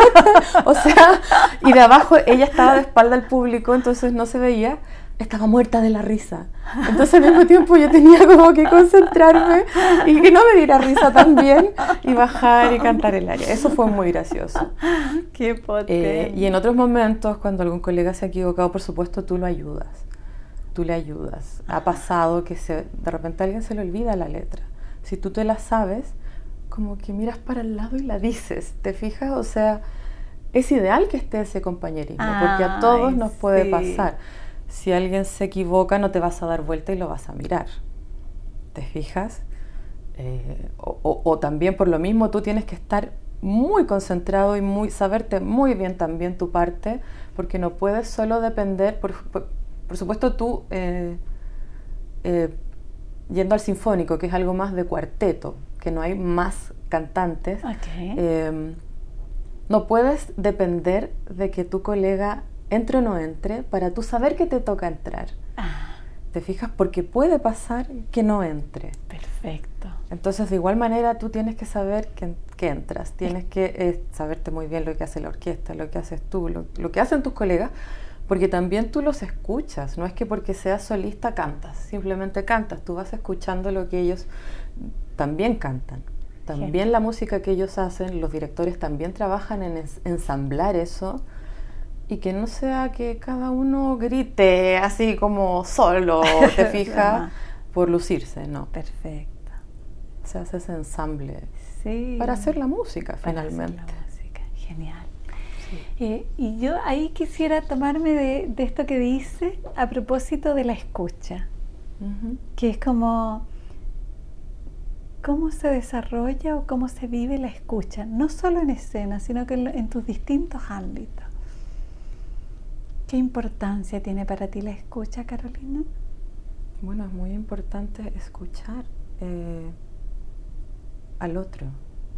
S3: O sea, y de abajo ella estaba de espalda al público, entonces no se veía, estaba muerta de la risa. Entonces al mismo tiempo yo tenía como que concentrarme y que no me diera risa también y bajar y cantar el aria. Eso fue muy gracioso.
S2: ¡Qué potente!
S3: Eh, y en otros momentos, cuando algún colega se ha equivocado, por supuesto tú lo ayudas. Tú le ayudas. Ha pasado que se, de repente a alguien se le olvida la letra. Si tú te la sabes, como que miras para el lado y la dices, ¿te fijas? O sea, es ideal que esté ese compañerismo,
S2: Ay,
S3: porque a todos nos
S2: sí.
S3: puede pasar. Si alguien se equivoca, no te vas a dar vuelta y lo vas a mirar, ¿te fijas? Eh, o, o, o también por lo mismo tú tienes que estar muy concentrado y muy saberte muy bien también tu parte, porque no puedes solo depender, por, por, por supuesto tú... Eh, eh, yendo al sinfónico, que es algo más de cuarteto, que no hay más cantantes,
S2: okay.
S3: eh, no puedes depender de que tu colega entre o no entre para tú saber que te toca entrar.
S2: Ah.
S3: ¿Te fijas? Porque puede pasar que no entre.
S2: Perfecto.
S3: Entonces, de igual manera, tú tienes que saber que, que entras, tienes que eh, saberte muy bien lo que hace la orquesta, lo que haces tú, lo, lo que hacen tus colegas, porque también tú los escuchas, no es que porque seas solista cantas, simplemente cantas, tú vas escuchando lo que ellos también cantan. También Genial. La música que ellos hacen, los directores también trabajan en ens- ensamblar eso, y que no sea que cada uno grite así como solo, te fijas, por lucirse, no.
S2: Perfecto.
S3: Se hace ese ensamble
S2: sí.
S3: para hacer la música,
S2: para
S3: finalmente.
S2: Hacer la música. Genial.
S3: Sí.
S2: Eh, y yo ahí quisiera tomarme de, de esto que dice a propósito de la escucha, uh-huh. que es como cómo se desarrolla o cómo se vive la escucha, no solo en escena, sino que en, en tus distintos ámbitos. ¿Qué importancia tiene para ti la escucha, Carolina?
S3: Bueno, es muy importante escuchar eh, al otro.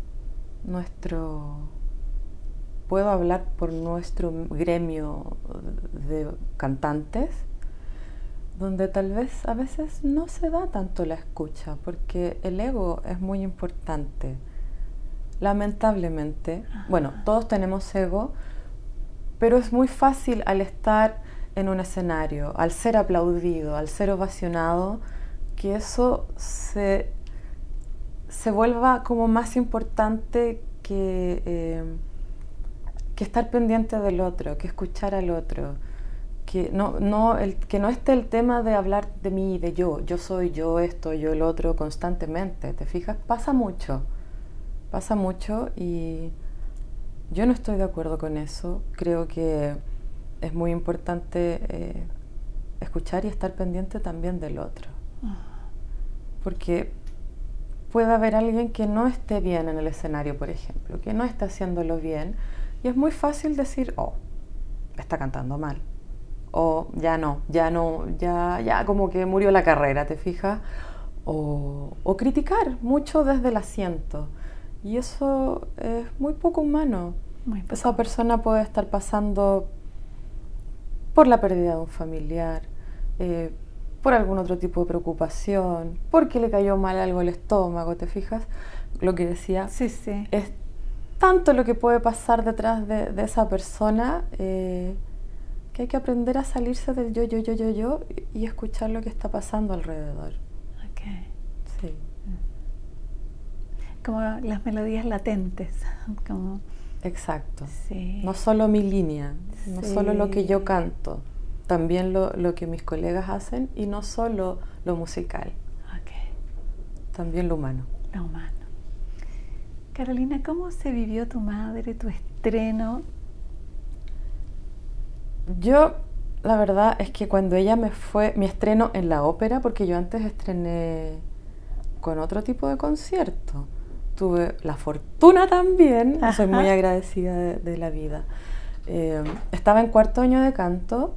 S3: Nuestro, puedo hablar por nuestro gremio de cantantes, donde tal vez a veces no se da tanto la escucha, porque el ego es muy importante. Lamentablemente, Ajá. bueno, todos tenemos ego, pero es muy fácil al estar en un escenario, al ser aplaudido, al ser ovacionado, que eso se, se vuelva como más importante que, eh, que estar pendiente del otro, que escuchar al otro, que no, no, el, que no esté el tema de hablar de mí, de yo, yo soy yo esto, yo el otro constantemente, ¿te fijas? Pasa mucho, pasa mucho y... Yo no estoy de acuerdo con eso. Creo que es muy importante eh, escuchar y estar pendiente también del otro. Porque puede haber alguien que no esté bien en el escenario, por ejemplo, que no esté haciéndolo bien, y es muy fácil decir, oh, está cantando mal, o ya no, ya no, ya, ya como que murió la carrera, ¿te fijas? O, o criticar mucho desde el asiento, y eso es muy poco humano. Muy poco. Esa persona puede estar pasando por la pérdida de un familiar, eh, por algún otro tipo de preocupación, porque le cayó mal algo al estómago, ¿te fijas? Lo que decía,
S2: sí, sí.
S3: Es tanto lo que puede pasar detrás de, de esa persona, eh, que hay que aprender a salirse del yo, yo, yo, yo, yo y escuchar lo que está pasando alrededor.
S2: Okay.
S3: Sí.
S2: Como las melodías latentes. Como...
S3: Exacto.
S2: Sí. No
S3: solo mi línea, sí. No solo lo que yo canto, también lo, lo que mis colegas hacen, y no solo lo musical,
S2: okay.
S3: También lo humano.
S2: Lo humano. Carolina, ¿cómo se vivió tu madre, tu estreno?
S3: Yo, la verdad es que cuando ella me fue, mi estreno en la ópera, porque yo antes estrené con otro tipo de concierto, tuve la fortuna también, Ajá. Soy muy agradecida de, de la vida. Eh, estaba en cuarto año de canto,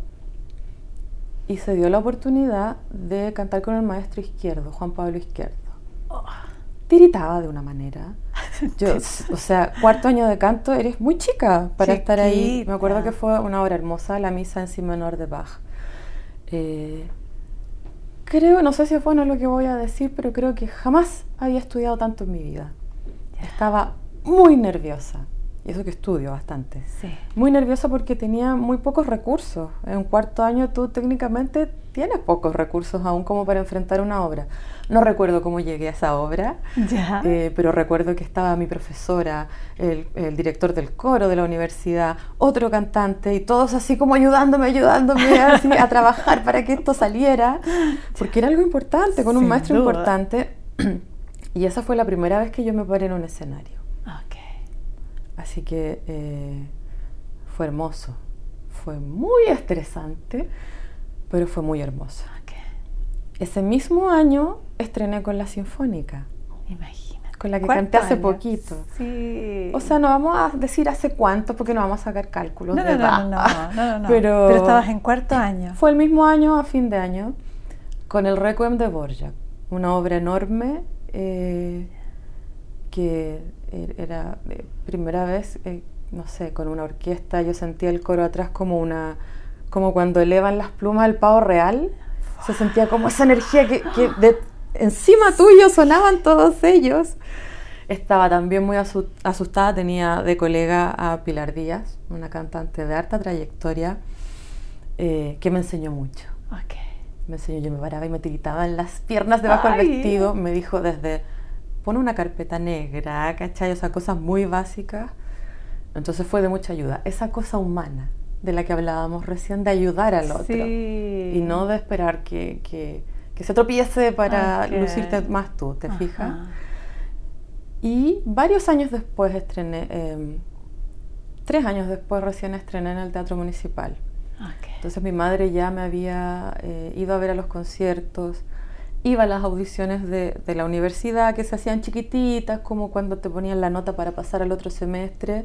S3: y se dio la oportunidad de cantar con el maestro Izquierdo, Juan Pablo Izquierdo. Oh. Tiritaba de una manera. Yo, o sea, cuarto año de canto, eres muy chica para Chiquita. Estar ahí. Me acuerdo que fue una obra hermosa, la misa en si menor de Bach. Eh, creo, no sé si es bueno lo que voy a decir, pero creo que jamás había estudiado tanto en mi vida. Estaba muy nerviosa. Y eso que estudio bastante.
S2: Sí.
S3: Muy nerviosa porque tenía muy pocos recursos. En un cuarto año tú técnicamente tienes pocos recursos aún como para enfrentar una obra. No recuerdo cómo llegué a esa obra,
S2: ya.
S3: eh, pero recuerdo que estaba mi profesora, el, el director del coro de la universidad, otro cantante, y todos así como ayudándome, ayudándome así a trabajar para que esto saliera, porque era algo importante, con un Sin maestro duda. Importante. Y esa fue la primera vez que yo me paré en un escenario.
S2: Okay.
S3: Así que eh, fue hermoso, fue muy estresante, pero fue muy hermoso.
S2: Okay.
S3: Ese mismo año estrené con la Sinfónica.
S2: Imagínate.
S3: Con la que canté hace año? poquito.
S2: Sí.
S3: O sea, no vamos a decir hace cuánto porque no vamos a sacar cálculos
S2: no,
S3: de
S2: no,
S3: edad.
S2: No, no, no, no, no.
S3: Pero,
S2: pero estabas en cuarto año.
S3: Fue el mismo año, a fin de año, con el Requiem de Dvorak, una obra enorme eh, que era eh, primera vez, eh, no sé, con una orquesta. Yo sentía el coro atrás como una, como cuando elevan las plumas del pavo real. Se sentía como esa energía que, que de, encima tuyo sonaban todos ellos. Estaba también muy asustada, tenía de colega a Pilar Díaz, una cantante de harta trayectoria, eh, que me enseñó mucho.
S2: Okay.
S3: Me enseñó, yo me paraba y me tiritaban las piernas debajo Ay. del vestido. Me dijo desde, pon una carpeta negra, ¿cachai? O sea, cosas muy básicas. Entonces fue de mucha ayuda. Esa cosa humana de la que hablábamos recién, de ayudar al otro.
S2: Sí.
S3: Y no de esperar que, que, que se tropiece para okay. lucirte más tú, ¿te Ajá. fijas? Y varios años después estrené, eh, tres años después recién estrené en el Teatro Municipal.
S2: Okay.
S3: Entonces mi madre ya me había eh, ido a ver a los conciertos, iba a las audiciones de, de la universidad que se hacían chiquititas, como cuando te ponían la nota para pasar al otro semestre.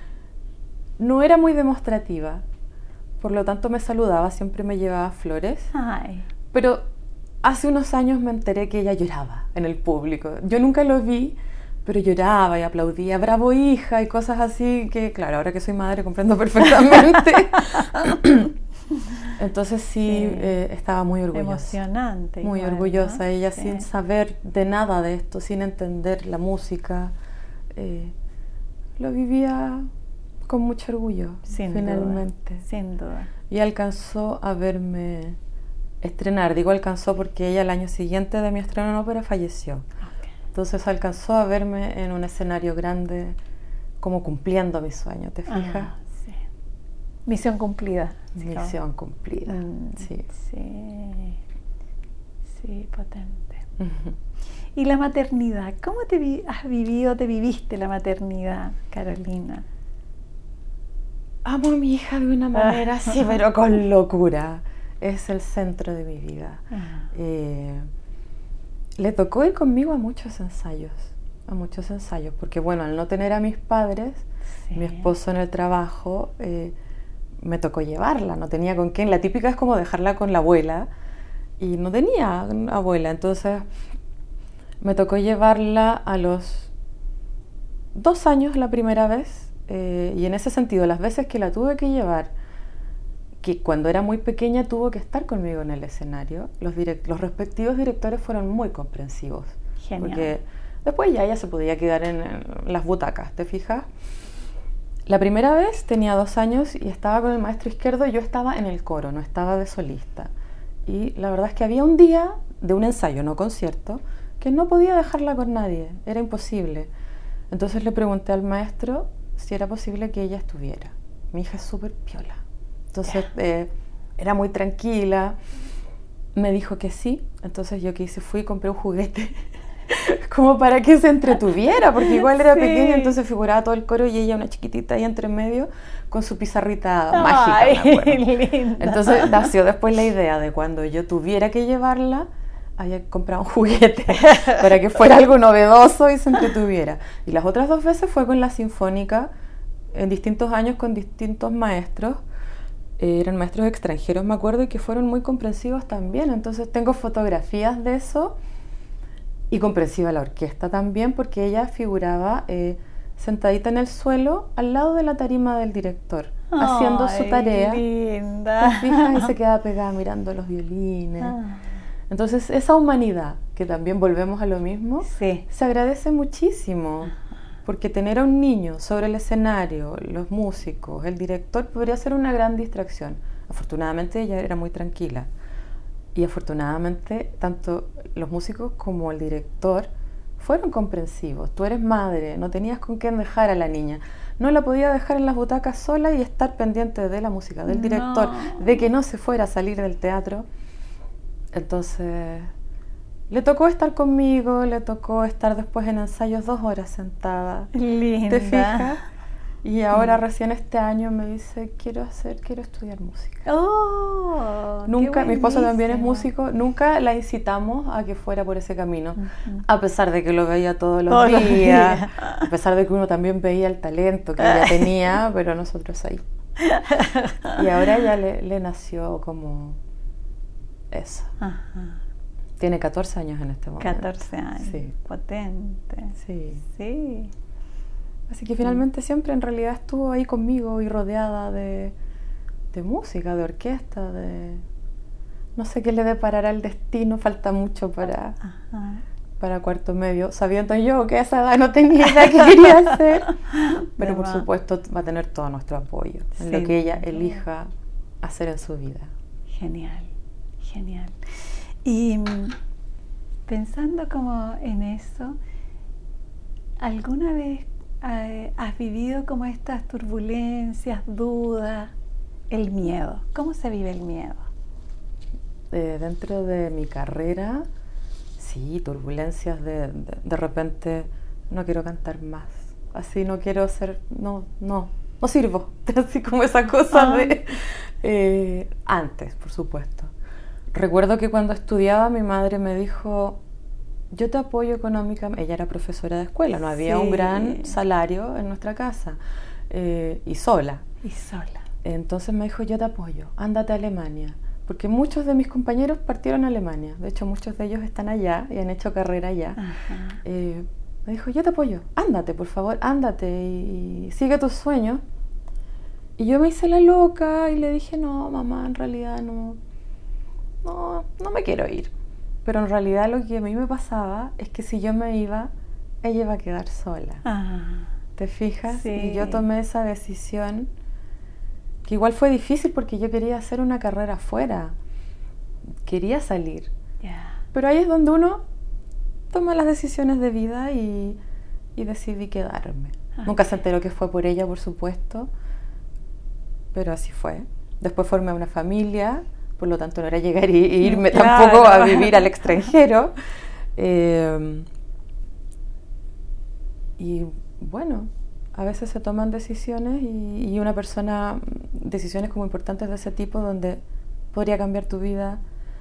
S3: No era muy demostrativa, por lo tanto me saludaba, siempre me llevaba flores.
S2: Ay.
S3: Pero hace unos años me enteré que ella lloraba en el público. Yo nunca lo vi, pero lloraba y aplaudía, bravo hija, y cosas así que, claro, ahora que soy madre comprendo perfectamente. Entonces sí, sí. Eh, estaba muy orgullosa.
S2: Emocionante.
S3: Muy
S2: igual,
S3: orgullosa,
S2: ¿no?
S3: ella
S2: sí.
S3: sin saber de nada de esto, sin entender la música, eh, lo vivía con mucho orgullo,
S2: sin
S3: finalmente.
S2: Duda, sin duda.
S3: Y alcanzó a verme estrenar, digo alcanzó porque ella el año siguiente de mi estreno en ópera falleció.
S2: Okay.
S3: Entonces alcanzó a verme en un escenario grande, como cumpliendo mi sueño, ¿te fijas?
S2: Ah, sí. Misión cumplida.
S3: Misión cumplida,
S2: mm,
S3: sí.
S2: Sí, sí, potente. Uh-huh. ¿Y la maternidad? ¿Cómo te vi- has vivido, te viviste la maternidad, Carolina?
S3: amo a mi hija de una manera así, pero con locura. Es el centro de mi vida. Eh, le tocó ir conmigo a muchos ensayos, a muchos ensayos, porque bueno, al no tener a mis padres, sí. mi esposo en el trabajo, eh, me tocó llevarla, no tenía con quién. La típica es como dejarla con la abuela, y no tenía abuela, entonces me tocó llevarla a los dos años la primera vez, eh, y en ese sentido, las veces que la tuve que llevar, que cuando era muy pequeña tuvo que estar conmigo en el escenario, los, direct- los respectivos directores fueron muy comprensivos.
S2: Genial.
S3: Porque después ya ella se podía quedar en, en las butacas, ¿te fijas? La primera vez tenía dos años y estaba con el maestro Izquierdo, y yo estaba en el coro, no estaba de solista. Y la verdad es que había un día de un ensayo, no concierto, que no podía dejarla con nadie, era imposible. Entonces le pregunté al maestro si era posible que ella estuviera. Mi hija es súper piola. Entonces eh, era muy tranquila, me dijo que sí, entonces yo que hice fui y compré un juguete como para que se entretuviera, porque igual era sí. pequeña, entonces figuraba todo el coro y ella una chiquitita ahí entre medio con su pizarrita Ay, mágica, me acuerdo. Entonces nació después la idea de cuando yo tuviera que llevarla, había comprado un juguete para que fuera algo novedoso y se entretuviera. Y las otras dos veces fue con la Sinfónica, en distintos años con distintos maestros. Eh, eran maestros extranjeros, me acuerdo, y que fueron muy comprensivos también. Entonces tengo fotografías de eso, y comprensiva la orquesta también, porque ella figuraba eh, sentadita en el suelo al lado de la tarima del director, Ay, haciendo su tarea.
S2: Linda.
S3: ¿Te fijas? Y se quedaba pegada mirando los violines. Ah. Entonces esa humanidad, que también volvemos a lo mismo,
S2: sí.
S3: se agradece muchísimo. Porque tener a un niño sobre el escenario, los músicos, el director, podría ser una gran distracción. Afortunadamente ella era muy tranquila. Y afortunadamente tanto los músicos como el director fueron comprensivos. Tú eres madre, no tenías con quién dejar a la niña. No la podía dejar en las butacas sola y estar pendiente de la música, del director, no. de que no se fuera a salir del teatro. Entonces... le tocó estar conmigo, le tocó estar después en ensayos dos horas sentada.
S2: Linda.
S3: ¿Te fijas? Y ahora mm. recién este año me dice, quiero hacer, quiero estudiar música.
S2: Oh,
S3: nunca, mi esposo también es músico, nunca la incitamos a que fuera por ese camino, uh-huh. a pesar de que lo veía todos los todos días, los días, a pesar de que uno también veía el talento que ella tenía, pero nosotros ahí. Y ahora ya le, le nació como eso. Uh-huh. Tiene catorce años en este momento.
S2: catorce años, sí. Potente.
S3: Sí.
S2: Sí.
S3: Así que finalmente siempre en realidad estuvo ahí conmigo y rodeada de, de música, de orquesta, de... no sé qué le deparará el destino, falta mucho para, para cuarto medio, sabiendo yo que a esa edad no tenía idea qué quería hacer, pero por supuesto va a tener todo nuestro apoyo en sí, lo que ella elija hacer en su vida.
S2: Genial, genial. Y pensando como en eso, ¿alguna vez eh, has vivido como estas turbulencias, dudas, el miedo? ¿Cómo se vive el miedo?
S3: Eh, dentro de mi carrera, sí, turbulencias de, de, de repente, no quiero cantar más, así no quiero ser, no, no, no sirvo, así como esa cosa ah. de... Eh, antes, por supuesto. Recuerdo que cuando estudiaba mi madre me dijo, yo te apoyo económicamente, ella era profesora de escuela, no había sí. un gran salario en nuestra casa, eh, y sola.
S2: Y sola.
S3: Entonces me dijo, yo te apoyo, ándate a Alemania, porque muchos de mis compañeros partieron a Alemania, de hecho muchos de ellos están allá y han hecho carrera allá. Eh, me dijo, yo te apoyo, ándate por favor, ándate y, y sigue tus sueños. Y yo me hice la loca y le dije, no mamá, en realidad no... No, no me quiero ir. Pero en realidad lo que a mí me pasaba es que si yo me iba, ella iba a quedar sola. Ah, ¿te fijas?
S2: Sí.
S3: Y yo tomé esa decisión, que igual fue difícil porque yo quería hacer una carrera afuera. Quería salir.
S2: Yeah.
S3: Pero ahí es donde uno toma las decisiones de vida y, y decidí quedarme. Okay. Nunca se enteró que fue por ella, por supuesto, pero así fue. Después formé una familia. Por lo tanto no era llegar y, y irme claro. tampoco a vivir al extranjero. Eh, y bueno, a veces se toman decisiones y, y una persona, decisiones como importantes de ese tipo donde podría cambiar tu vida,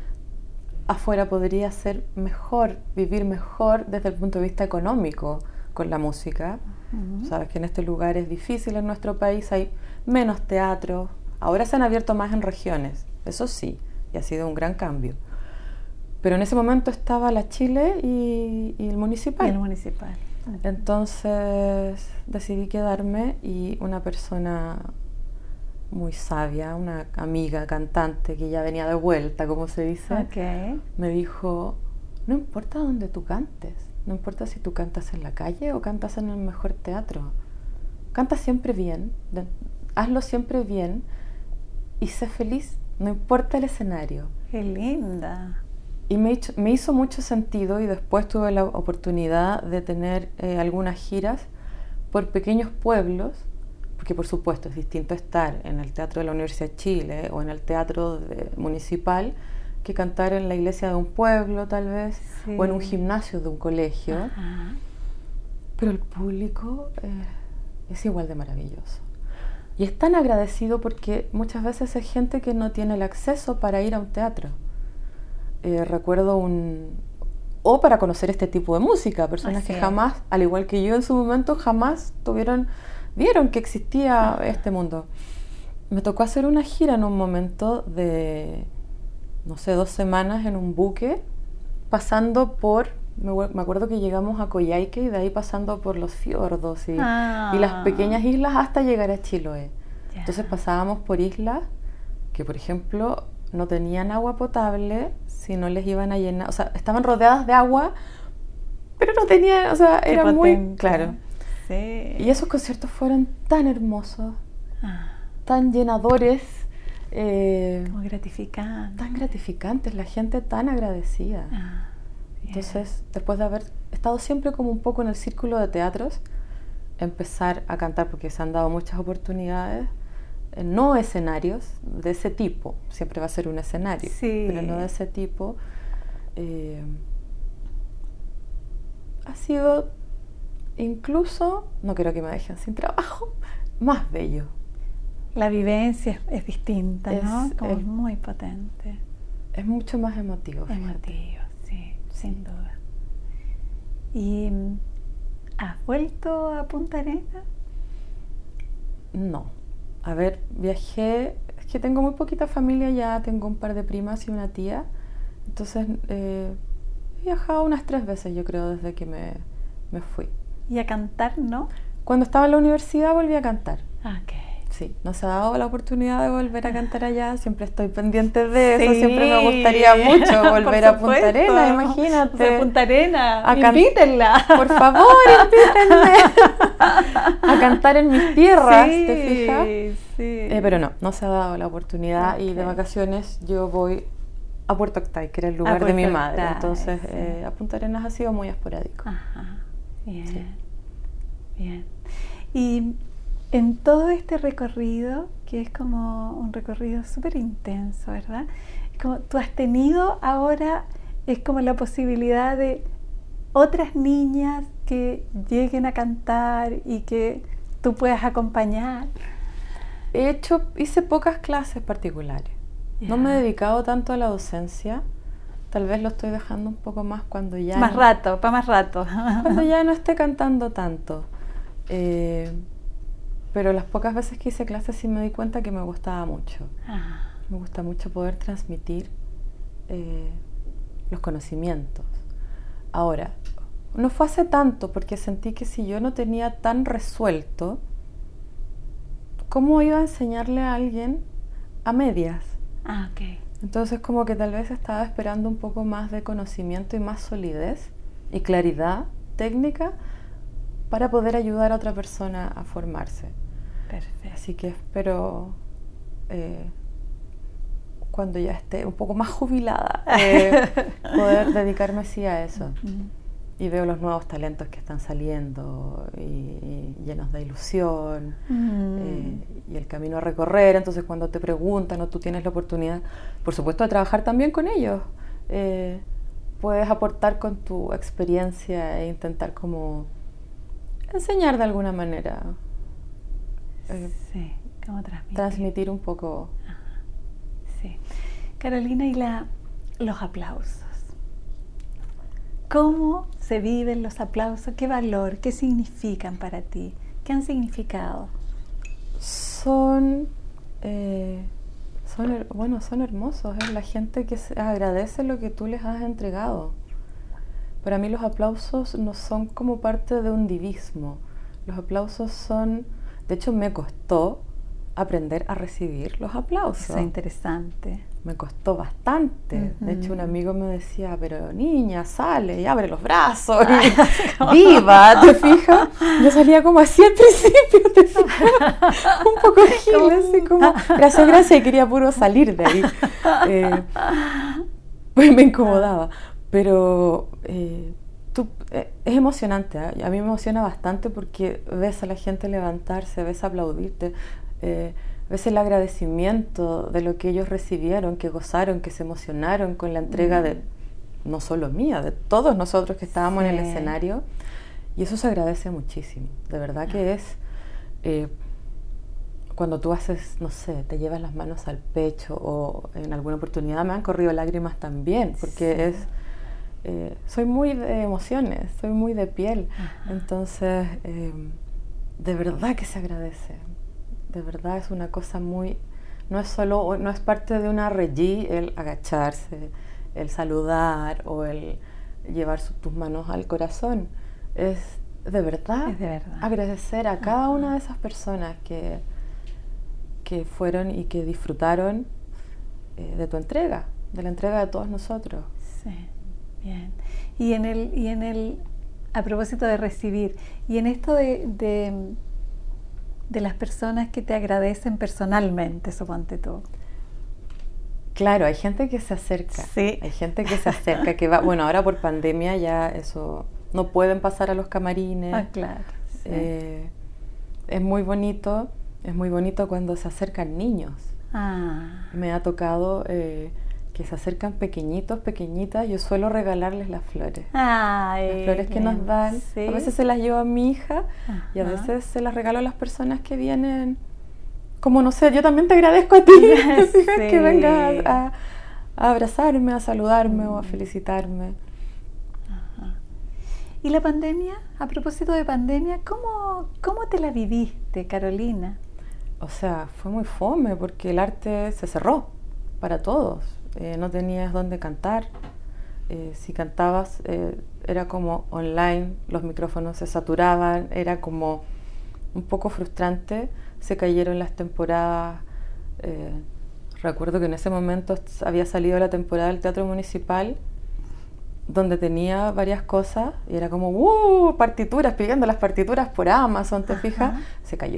S3: afuera podría ser mejor, vivir mejor desde el punto de vista económico con la música. Uh-huh. Sabes que en este lugar es difícil en nuestro país, hay menos teatros, ahora se han abierto más en regiones, eso sí, y ha sido un gran cambio. Pero en ese momento estaba la Chile y, y el municipal.
S2: Y el municipal.
S3: Entonces decidí quedarme y una persona muy sabia, una amiga cantante que ya venía de vuelta, como se dice,
S2: okay.
S3: me dijo, no importa dónde tú cantes, no importa si tú cantas en la calle o cantas en el mejor teatro, canta siempre bien, de, hazlo siempre bien y sé feliz, no importa el escenario.
S2: ¡Qué linda!
S3: Y me hizo, me hizo mucho sentido y después tuve la oportunidad de tener eh, algunas giras por pequeños pueblos, porque por supuesto es distinto estar en el Teatro de la Universidad de Chile o en el Teatro de, municipal que cantar en la iglesia de un pueblo tal vez, sí. o en un gimnasio de un colegio.
S2: Ajá.
S3: Pero el público eh, es igual de maravilloso. Y es tan agradecido porque muchas veces es gente que no tiene el acceso para ir a un teatro. Eh, recuerdo un... o para conocer este tipo de música, personas Así que jamás, es. al igual que yo en su momento, jamás tuvieron, vieron que existía ah. este mundo. Me tocó hacer una gira en un momento de, no sé, dos semanas en un buque, pasando por, me, me acuerdo que llegamos a Coyhaique y de ahí pasando por los fiordos y,
S2: ah.
S3: y las pequeñas islas hasta llegar a Chiloé. Yeah. Entonces pasábamos por islas que, por ejemplo, no tenían agua potable, si no les iban a llenar, o sea, estaban rodeadas de agua, pero no tenían, o sea,
S2: Qué
S3: era
S2: potente.
S3: muy claro.
S2: Sí.
S3: Y esos conciertos fueron tan hermosos,
S2: ah.
S3: tan llenadores, eh,
S2: como gratificantes.
S3: Tan gratificantes, la gente tan agradecida.
S2: Ah,
S3: Entonces, después de haber estado siempre como un poco en el círculo de teatros, empezar a cantar, porque se han dado muchas oportunidades, no escenarios de ese tipo, siempre va a ser un escenario,
S2: sí.
S3: pero no de ese tipo, eh, ha sido incluso, no quiero que me dejen sin trabajo, más bello.
S2: La vivencia es, es distinta,
S3: es,
S2: ¿no? Como
S3: es,
S2: es muy potente.
S3: Es mucho más emotivo.
S2: Emotivo, sí, sin duda. ¿Y has vuelto a Punta Arenas?
S3: No. A ver, viajé, es que tengo muy poquita familia ya, tengo un par de primas y una tía, entonces eh, he viajado unas tres veces yo creo desde que me, me fui.
S2: ¿Y a cantar, no?
S3: Cuando estaba en la universidad volví a cantar.
S2: Ok.
S3: Sí, no se ha dado la oportunidad de volver a cantar allá, siempre estoy pendiente de eso,
S2: sí.
S3: siempre me gustaría mucho volver a Punta Arenas, imagínate.
S2: De Punta Arenas,
S3: a can-
S2: invítenla.
S3: Por favor, invítenme a cantar en mis tierras,
S2: sí,
S3: ¿te fijas?
S2: Sí.
S3: Eh, pero no, no se ha dado la oportunidad
S2: okay.
S3: y de vacaciones yo voy a Puerto Octay, que era el lugar de mi madre,
S2: Octay,
S3: entonces
S2: sí.
S3: eh, a Punta Arenas ha sido muy esporádico.
S2: Ajá, bien,
S3: sí.
S2: bien. Y en todo este recorrido, que es como un recorrido súper intenso, ¿verdad? Como tú has tenido ahora, es como la posibilidad de otras niñas que lleguen a cantar y que tú puedas acompañar.
S3: He hecho, hice pocas clases particulares. Yeah. No me he dedicado tanto a la docencia. Tal vez lo estoy dejando un poco más cuando ya...
S2: Más
S3: no,
S2: rato, para más rato.
S3: Cuando ya no esté cantando tanto. Eh, pero las pocas veces que hice clases sí me di cuenta que me gustaba mucho.
S2: Ah.
S3: Me gusta mucho poder transmitir eh, los conocimientos. Ahora, no fue hace tanto porque sentí que si yo no tenía tan resuelto, ¿cómo iba a enseñarle a alguien a medias?
S2: Ah, ok.
S3: Entonces como que tal vez estaba esperando un poco más de conocimiento y más solidez y claridad técnica para poder ayudar a otra persona a formarse.
S2: Perfecto.
S3: Así que espero eh, cuando ya esté un poco más jubilada eh, poder dedicarme sí a eso.
S2: Mm.
S3: Y veo los nuevos talentos que están saliendo y, y llenos de ilusión
S2: mm.
S3: eh, y el camino a recorrer. Entonces cuando te preguntan o tú tienes la oportunidad, por supuesto, de trabajar también con ellos, eh, puedes aportar con tu experiencia e intentar como enseñar de alguna manera eh,
S2: sí, cómo transmitir.
S3: transmitir un poco.
S2: Ajá. Sí. Carolina, y la, los aplausos. ¿Cómo se viven los aplausos? ¿Qué valor? ¿Qué significan para ti? ¿Qué han significado?
S3: Son, eh, son, bueno, son hermosos. Es la gente que se agradece lo que tú les has entregado. Para mí los aplausos no son como parte de un divismo. Los aplausos son, de hecho me costó aprender a recibir los aplausos.
S2: Eso es interesante.
S3: Me costó bastante.
S2: Uh-huh.
S3: De hecho un amigo me decía, pero niña, sale y abre los brazos. Y ¡viva! ¿Te fijas? Yo salía como así al principio, ¿te fijas? Un poco gil, así como, gracias, gracias, y quería puro salir de ahí. Eh, pues me incomodaba. Pero eh, tú, eh, es emocionante, ¿eh? A mí me emociona bastante porque ves a la gente levantarse, ves aplaudirte, eh, ves el agradecimiento de lo que ellos recibieron, que gozaron, que se emocionaron con la entrega mm. de, no solo mía, de todos nosotros que estábamos sí. en el escenario. Y eso se agradece muchísimo. De verdad que es, eh, cuando tú haces, no sé, te llevas las manos al pecho o en alguna oportunidad me han corrido lágrimas también, porque sí. es... Eh, soy muy de emociones, soy muy de piel. Ajá. Entonces, eh, de verdad que se agradece. De verdad es una cosa muy... No es solo, no es parte de una regie el agacharse, el saludar o el llevar su, tus manos al corazón. Es de verdad,
S2: es de verdad.
S3: agradecer a cada Ajá. una de esas personas que, que fueron y que disfrutaron eh, de tu entrega, de la entrega de todos nosotros.
S2: Sí. Bien. Y en el, y en el, a propósito de recibir, y en esto de, de, de las personas que te agradecen personalmente, suponte tú.
S3: Claro, hay gente que se acerca,
S2: sí.
S3: hay gente que se acerca, que va, bueno, ahora por pandemia ya eso, no pueden pasar a los camarines.
S2: Ah, claro. Sí.
S3: Eh, es muy bonito, es muy bonito cuando se acercan niños.
S2: Ah.
S3: Me ha tocado... Eh, que se acercan pequeñitos, pequeñitas, yo suelo regalarles las flores.
S2: Ay,
S3: las flores que nos dan,
S2: ¿sí?
S3: A veces se las llevo a mi hija
S2: Ajá.
S3: y a veces se las regalo a las personas que vienen, como no sé, yo también te agradezco a ti, sí. que vengas a, a abrazarme, a saludarme mm. o a felicitarme.
S2: Ajá. ¿Y la pandemia? A propósito de pandemia, ¿cómo, cómo te la viviste, Carolina?
S3: O sea, fue muy fome porque el arte se cerró para todos. Eh, no tenías dónde cantar, eh, si cantabas eh, era como online, los micrófonos se saturaban, era como un poco frustrante, se cayeron las temporadas, eh, recuerdo que en ese momento había salido la temporada del Teatro Municipal, donde tenía varias cosas, y era como, ¡uh! Partituras, pidiendo las partituras por Amazon, ¿te fijas? Se cayó.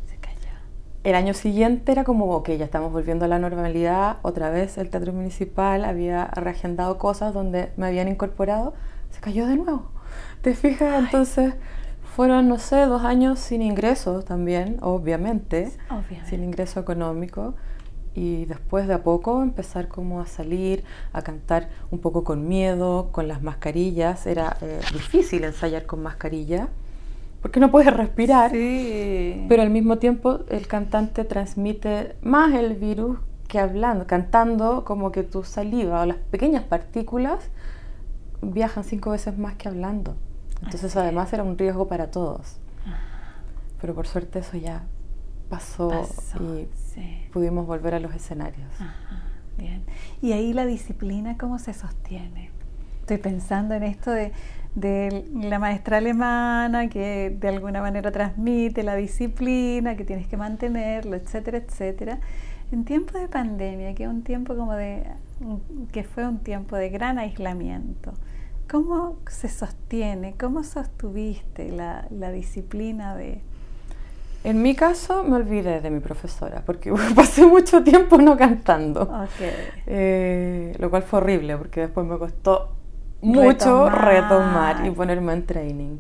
S3: El año siguiente era como, ok, ya estamos volviendo a la normalidad, otra vez el Teatro Municipal había reagendado cosas donde me habían incorporado, se cayó de nuevo, ¿te fijas? Ay. Entonces fueron, no sé, dos años sin ingresos también, obviamente,
S2: obviamente,
S3: sin ingreso económico, y después de a poco empezar como a salir, a cantar un poco con miedo, con las mascarillas, era eh, difícil ensayar con mascarilla, porque no puedes respirar,
S2: sí.
S3: pero al mismo tiempo el cantante transmite más el virus que hablando, cantando, como que tu saliva o las pequeñas partículas viajan cinco veces más que hablando. Entonces, así además era un riesgo para todos. Pero por suerte eso ya pasó, pasó y sí. pudimos volver a los escenarios.
S2: Ajá, bien. Y ahí la disciplina, ¿cómo se sostiene? Estoy pensando en esto de de la maestra alemana que de alguna manera transmite la disciplina, que tienes que mantenerlo, etcétera, etcétera. En tiempo de pandemia, que es un tiempo como de, que fue un tiempo de gran aislamiento, ¿cómo se sostiene? ¿Cómo sostuviste la, la disciplina de...?
S3: En mi caso me olvidé de mi profesora, porque pasé mucho tiempo no cantando,
S2: okay.
S3: eh, lo cual fue horrible, porque después me costó mucho retomar. retomar y ponerme en training.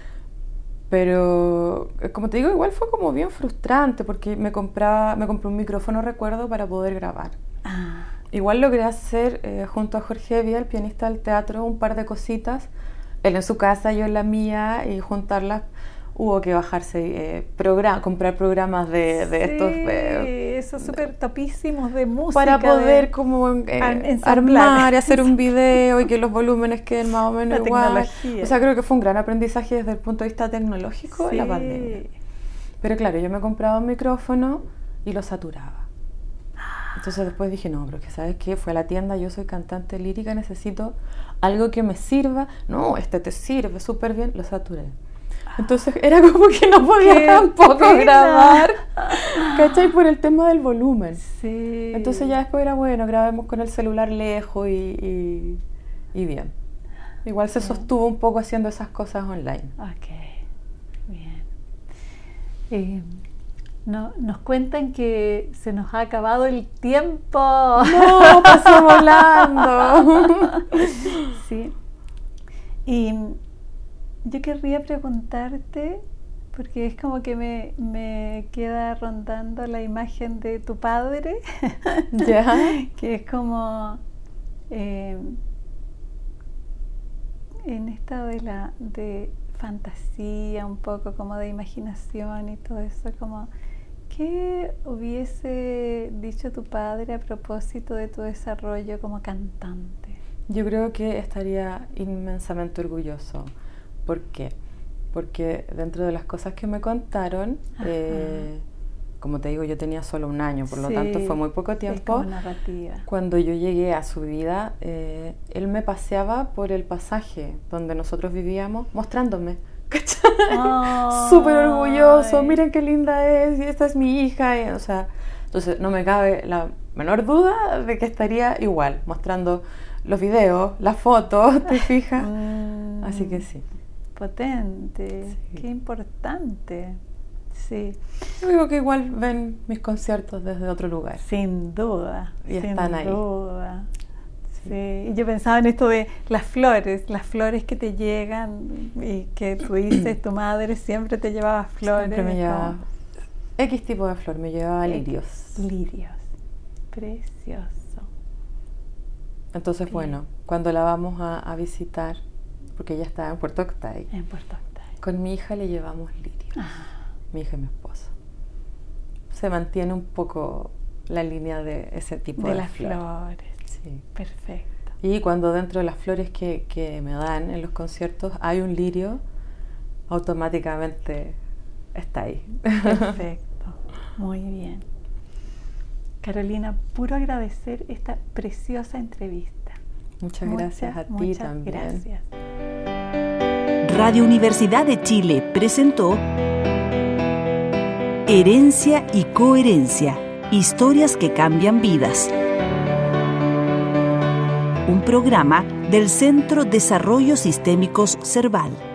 S3: Pero, como te digo, igual fue como bien frustrante porque me compraba, me compré un micrófono, recuerdo, para poder grabar.
S2: Ah.
S3: Igual logré hacer, eh, junto a Jorge Evia, el pianista del teatro, un par de cositas, él en su casa, yo en la mía, y juntarlas hubo que bajarse, eh, programa, comprar programas de, de
S2: sí,
S3: estos... Eh,
S2: esos súper topísimos de música.
S3: Para poder
S2: de,
S3: como eh, armar y hacer un video y que los volúmenes queden más o menos
S2: la
S3: igual.
S2: Tecnología.
S3: O sea, creo que fue un gran aprendizaje desde el punto de vista tecnológico
S2: sí.
S3: la pandemia. Pero claro, yo me compraba un micrófono y lo saturaba. Entonces después dije, no, pero que ¿sabes qué? Fue a la tienda, yo soy cantante lírica, necesito algo que me sirva. No, este te sirve súper bien, lo saturé. Entonces era como que no podía tampoco pena. grabar, ¿cachai? Por el tema del volumen.
S2: Sí.
S3: Entonces ya después era bueno, grabemos con el celular lejos y, y, y bien. Igual se sostuvo un poco haciendo esas cosas online.
S2: Ok, bien. Eh, no, nos cuentan que se nos ha acabado el tiempo.
S3: No, pasó volando.
S2: Sí. Y yo querría preguntarte, porque es como que me, me queda rondando la imagen de tu padre,
S3: ¿Ya?
S2: que es como eh, en estado de la de fantasía, un poco como de imaginación y todo eso, como ¿qué hubiese dicho tu padre a propósito de tu desarrollo como cantante?
S3: Yo creo que estaría inmensamente orgulloso. ¿Por qué? Porque dentro de las cosas que me contaron, eh, como te digo, yo tenía solo un año, por lo sí, tanto fue muy poco tiempo.
S2: Es como narrativa.
S3: Cuando yo llegué a su vida, eh, él me paseaba por el pasaje donde nosotros vivíamos, mostrándome. Oh, súper orgulloso, ay. Miren qué linda es, y esta es mi hija, y, o sea, entonces no me cabe la menor duda de que estaría igual, mostrando los videos, las fotos, ¿te fijas? Mm, así que sí.
S2: Potente, sí. Qué importante. Sí.
S3: Yo digo que igual ven mis conciertos desde otro lugar.
S2: Sin duda.
S3: Y
S2: sin
S3: están ahí.
S2: Duda. Sí, y yo pensaba en esto de las flores, las flores que te llegan y que tú dices, tu madre siempre te llevaba flores.
S3: Siempre me llevaba como... X tipo de flor, me llevaba lirios.
S2: Lirios, precioso.
S3: Entonces, bien. Bueno, cuando la vamos a, a visitar, porque ella estaba en Puerto Octay,
S2: en Puerto Octay,
S3: con mi hija le llevamos lirios, ah. mi hija y mi esposo. Se mantiene un poco la línea de ese tipo de,
S2: de las
S3: flores.
S2: flores. Sí. Perfecto.
S3: Y cuando dentro de las flores que, que me dan en los conciertos hay un lirio, automáticamente está ahí.
S2: Perfecto, muy bien. Carolina, puro agradecer esta preciosa entrevista.
S3: Muchas, muchas gracias a ti
S2: muchas
S3: también.
S2: Gracias.
S1: Radio Universidad de Chile presentó Herencia y Coherencia, historias que cambian vidas. Un programa del Centro Desarrollos Sistémicos Cerval.